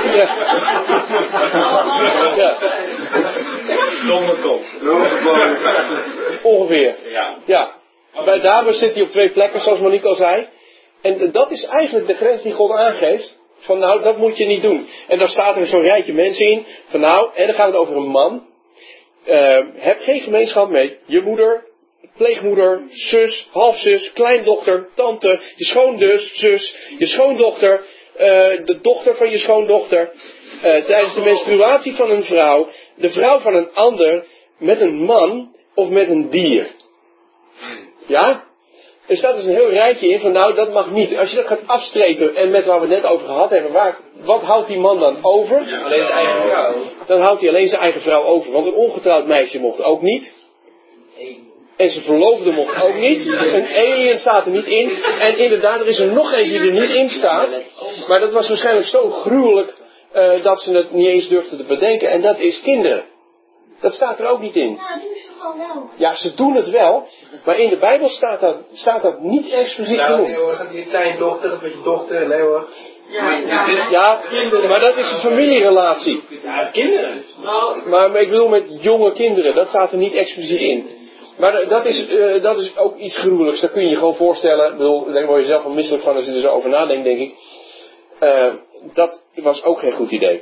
Ja. Domme kop. Ongeveer. Ja. Bij dames zit hij op twee plekken, zoals Monique al zei. En dat is eigenlijk de grens die God aangeeft. Van nou, dat moet je niet doen. En dan staat er zo'n rijtje mensen in. Van nou, en dan gaat het over een man. Uh, heb geen gemeenschap mee je moeder, pleegmoeder, zus, halfzus, kleindochter, tante, je schoonzus, zus, je schoondochter, uh, de dochter van je schoondochter. Uh, tijdens de menstruatie van een vrouw, de vrouw van een ander, met een man of met een dier. Ja? Er staat dus een heel rijtje in van nou, dat mag niet. Als je dat gaat afstrepen en met waar we het net over gehad hebben, waar, wat houdt die man dan over? Ja, alleen zijn eigen vrouw. Dan houdt hij alleen zijn eigen vrouw over. Want een ongetrouwd meisje mocht ook niet. En zijn verloofde mocht ook niet. Een alien staat er niet in. En inderdaad, er is er nog eentje die er niet in staat. Maar dat was waarschijnlijk zo gruwelijk uh, dat ze het niet eens durfden te bedenken. En dat is kinderen. Dat staat er ook niet in. Ja, dat doen ze gewoon wel. Ja, ze doen het wel. Maar in de Bijbel staat dat, staat dat niet expliciet genoemd. Nou, gaat je kleindochter met je dochter, Leeuwen. Ja, ja. Ja, maar dat is een familierelatie. Ja, kinderen. Nou, maar, maar ik bedoel met jonge kinderen, dat staat er niet expliciet in. Maar dat is, uh, dat is ook iets gruwelijks, dat kun je je gewoon voorstellen. Ik bedoel, daar word je zelf wel misselijk van als je er zo over nadenkt, denk ik. Uh, dat was ook geen goed idee.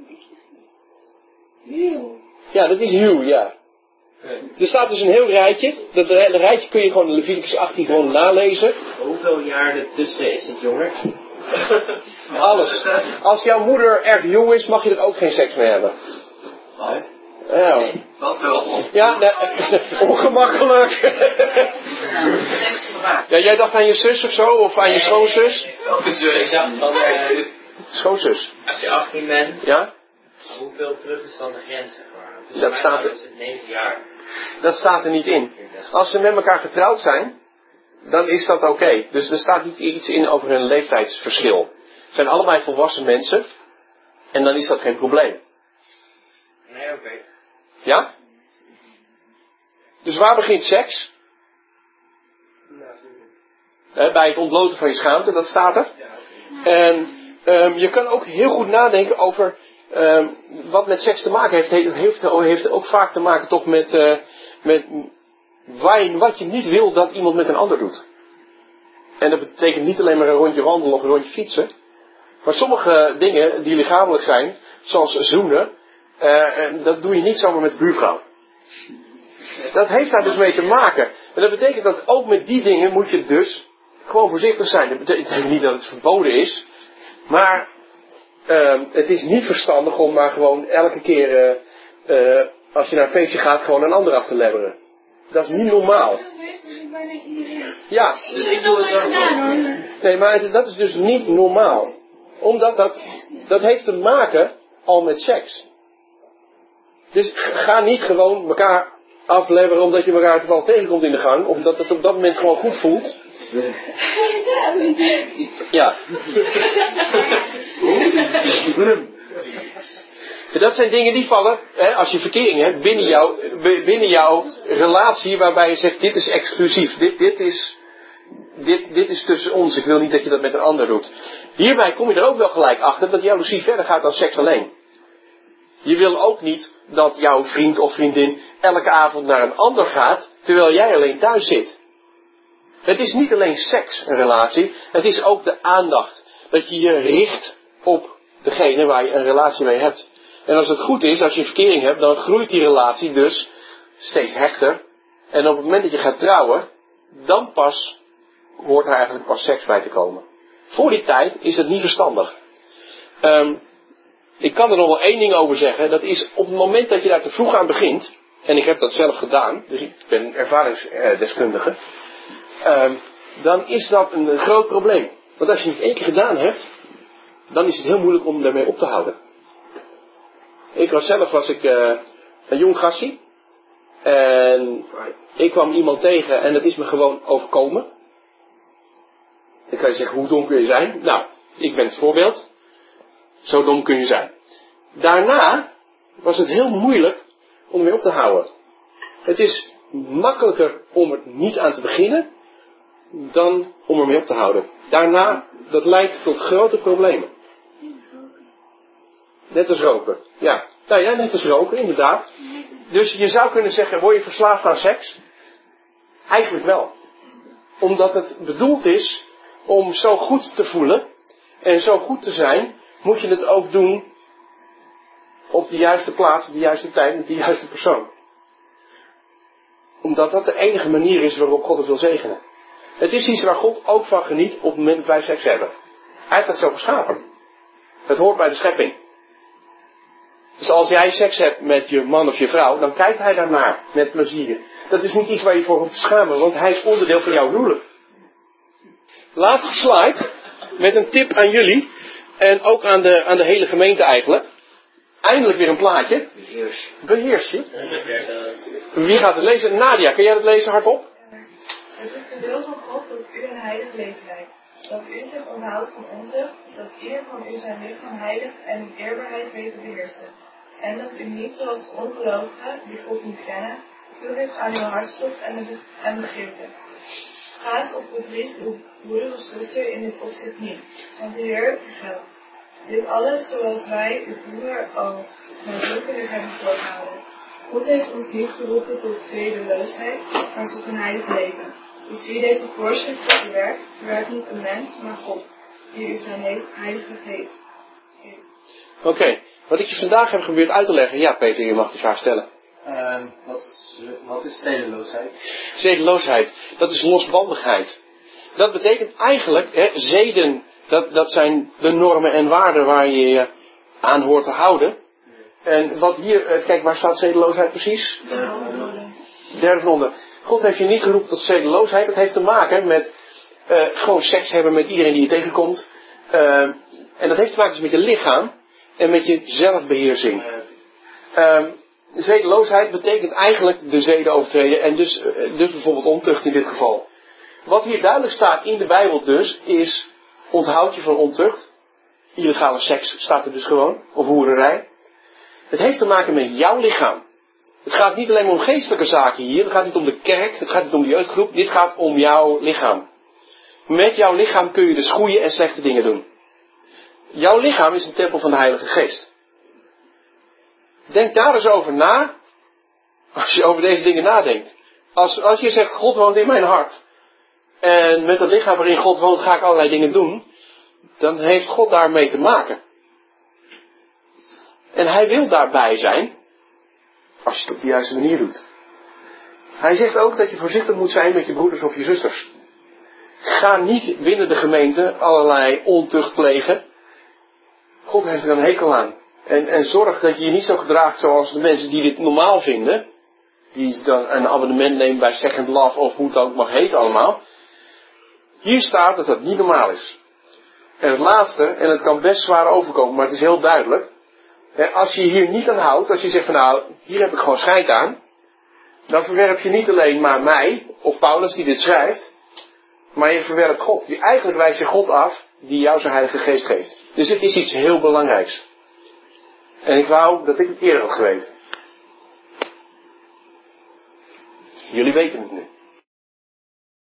Ja, dat is Hugh, ja. Er staat dus een heel rijtje. Dat rijtje kun je gewoon in Leviticus achttien gewoon nalezen. Hoeveel jaar ertussen is het jonger? Alles. Als jouw moeder erg jong is, mag je er ook geen seks mee hebben. Wat? Ja. Wat wel? Ja, nou, ongemakkelijk. Ja, jij dacht aan je zus of zo, of aan je schoonzus? Welke zus? Ik dacht van, uh, schoonzus. Als je achttien bent, ja? Hoeveel terug is dan de grens, zeg maar? Dus dat staat er. Is het negen jaar. Dat staat er niet in. Als ze met elkaar getrouwd zijn, dan is dat oké. Okay. Dus er staat niet iets in over hun leeftijdsverschil. Ze zijn allebei volwassen mensen. En dan is dat geen probleem. Nee, oké. Okay. Ja? Dus waar begint seks? He, bij het ontbloten van je schaamte, dat staat er. En um, je kan ook heel goed nadenken over uh, wat met seks te maken heeft, heeft, heeft ook vaak te maken toch met, uh, met waar je, wat je niet wil dat iemand met een ander doet. En dat betekent niet alleen maar een rondje wandelen of een rondje fietsen. Maar sommige dingen die lichamelijk zijn, zoals zoenen, uh, dat doe je niet zomaar met de buurvrouw. Dat heeft daar dus mee te maken. En dat betekent dat ook met die dingen moet je dus gewoon voorzichtig zijn. Dat betekent niet dat het verboden is. Maar uh, het is niet verstandig om maar gewoon elke keer, uh, uh, als je naar een feestje gaat, gewoon een ander af te lebberen. Dat is niet normaal. Ja. Nee, maar dat is dus niet normaal. Omdat dat, dat heeft te maken al met seks. Dus ga niet gewoon elkaar aflebberen omdat je elkaar toevallig tegenkomt in de gang. Of dat het op dat moment gewoon goed voelt. Ja. Dat zijn dingen die vallen, hè, als je verkering hebt, binnen, jou, binnen jouw relatie waarbij je zegt, dit is exclusief, dit, dit, is, dit, dit is tussen ons, ik wil niet dat je dat met een ander doet. Hierbij kom je er ook wel gelijk achter dat jaloezie verder gaat dan seks alleen. Je wil ook niet dat jouw vriend of vriendin elke avond naar een ander gaat, terwijl jij alleen thuis zit. Het is niet alleen seks, een relatie, het is ook de aandacht. Dat je je richt op degene waar je een relatie mee hebt. En als het goed is, als je verkering hebt, dan groeit die relatie dus steeds hechter. En op het moment dat je gaat trouwen, dan pas hoort er eigenlijk pas seks bij te komen. Voor die tijd is het niet verstandig. Um, ik kan er nog wel één ding over zeggen. Dat is op het moment dat je daar te vroeg aan begint. En ik heb dat zelf gedaan. Dus ik ben een ervaringsdeskundige. Um, dan is dat een groot probleem. Want als je het één keer gedaan hebt, dan is het heel moeilijk om daarmee op te houden. Ik was zelf was ik uh, een jong gastie. En ik kwam iemand tegen en dat is me gewoon overkomen. Dan kan je zeggen, hoe dom kun je zijn? Nou, ik ben het voorbeeld. Zo dom kun je zijn. Daarna was het heel moeilijk om mee op te houden. Het is makkelijker om er niet aan te beginnen dan om ermee op te houden. Daarna, dat leidt tot grote problemen. Net als roken. Ja, nou ja, net als roken, inderdaad. Dus je zou kunnen zeggen, word je verslaafd aan seks? Eigenlijk wel. Omdat het bedoeld is om zo goed te voelen en zo goed te zijn, moet je het ook doen op de juiste plaats, op de juiste tijd, met de juiste persoon. Omdat dat de enige manier is waarop God het wil zegenen. Het is iets waar God ook van geniet op het moment dat wij seks hebben. Hij heeft dat zo geschapen. Het hoort bij de schepping. Dus als jij seks hebt met je man of je vrouw, dan kijkt hij daarnaar met plezier. Dat is niet iets waar je voor hoeft te schamen, want hij is onderdeel van jouw huwelijk. Laatste slide, met een tip aan jullie, en ook aan de, aan de hele gemeente eigenlijk. Eindelijk weer een plaatje. Beheers je. Wie gaat het lezen? Nadia, kun jij het lezen hardop? Het is de wil van God dat u een heilig leven leidt. Dat u zich onthoudt van ontucht, dat ieder van u zijn lichaam heiligt en in eerbaarheid weet te beheersen. En dat u niet zoals de ongelovigen, die God niet kennen, toegeeft aan uw hartstocht en, de, en begeerte. Schaad of bedrieg uw broeder of zuster in dit opzicht niet, want de Heer vergeldt. Dit alles zoals wij u vroeger al nadrukkelijk hebben voorgehouden. God heeft ons niet geroepen tot zedeloosheid, maar tot een heilig leven. Dus wie deze voorschriften verwerkt, verwerkt niet een mens, maar God, die u zijn heilige geest geeft. Oké, okay. Wat ik je vandaag heb geprobeerd uit te leggen, ja Peter, je mag de vraag stellen. Uh, wat, is, wat is zedeloosheid? Zedeloosheid, dat is losbandigheid. Dat betekent eigenlijk, hè, zeden, dat, dat zijn de normen en waarden waar je je aan hoort te houden. En wat hier, kijk, waar staat zedeloosheid precies? Derde van onder. God heeft je niet geroepen tot zedeloosheid. Het heeft te maken met uh, gewoon seks hebben met iedereen die je tegenkomt. Uh, en dat heeft te maken dus met je lichaam en met je zelfbeheersing. Uh, zedeloosheid betekent eigenlijk de zeden overtreden en dus, uh, dus bijvoorbeeld ontucht in dit geval. Wat hier duidelijk staat in de Bijbel dus, is onthoud je van ontucht. Illegale seks staat er dus gewoon, of hoererij. Het heeft te maken met jouw lichaam. Het gaat niet alleen om geestelijke zaken hier. Het gaat niet om de kerk. Het gaat niet om de jeugdgroep. Dit gaat om jouw lichaam. Met jouw lichaam kun je dus goede en slechte dingen doen. Jouw lichaam is een tempel van de Heilige Geest. Denk daar eens over na. Als je over deze dingen nadenkt. Als, als je zegt, God woont in mijn hart. En met het lichaam waarin God woont ga ik allerlei dingen doen. Dan heeft God daarmee te maken. En hij wil daarbij zijn. Als je het op de juiste manier doet. Hij zegt ook dat je voorzichtig moet zijn met je broeders of je zusters. Ga niet binnen de gemeente allerlei ontucht plegen. God heeft er een hekel aan. En, en zorg dat je je niet zo gedraagt zoals de mensen die dit normaal vinden. Die dan een abonnement nemen bij Second Love of hoe het ook mag heten allemaal. Hier staat dat dat niet normaal is. En het laatste, en het kan best zwaar overkomen, maar het is heel duidelijk. Als je hier niet aan houdt, als je zegt van nou, hier heb ik gewoon scheid aan. Dan verwerp je niet alleen maar mij, of Paulus die dit schrijft. Maar je verwerpt God. Je, eigenlijk wijs je God af die jou zijn Heilige Geest geeft. Dus het is iets heel belangrijks. En ik wou dat ik het eerder had geweten. Jullie weten het nu.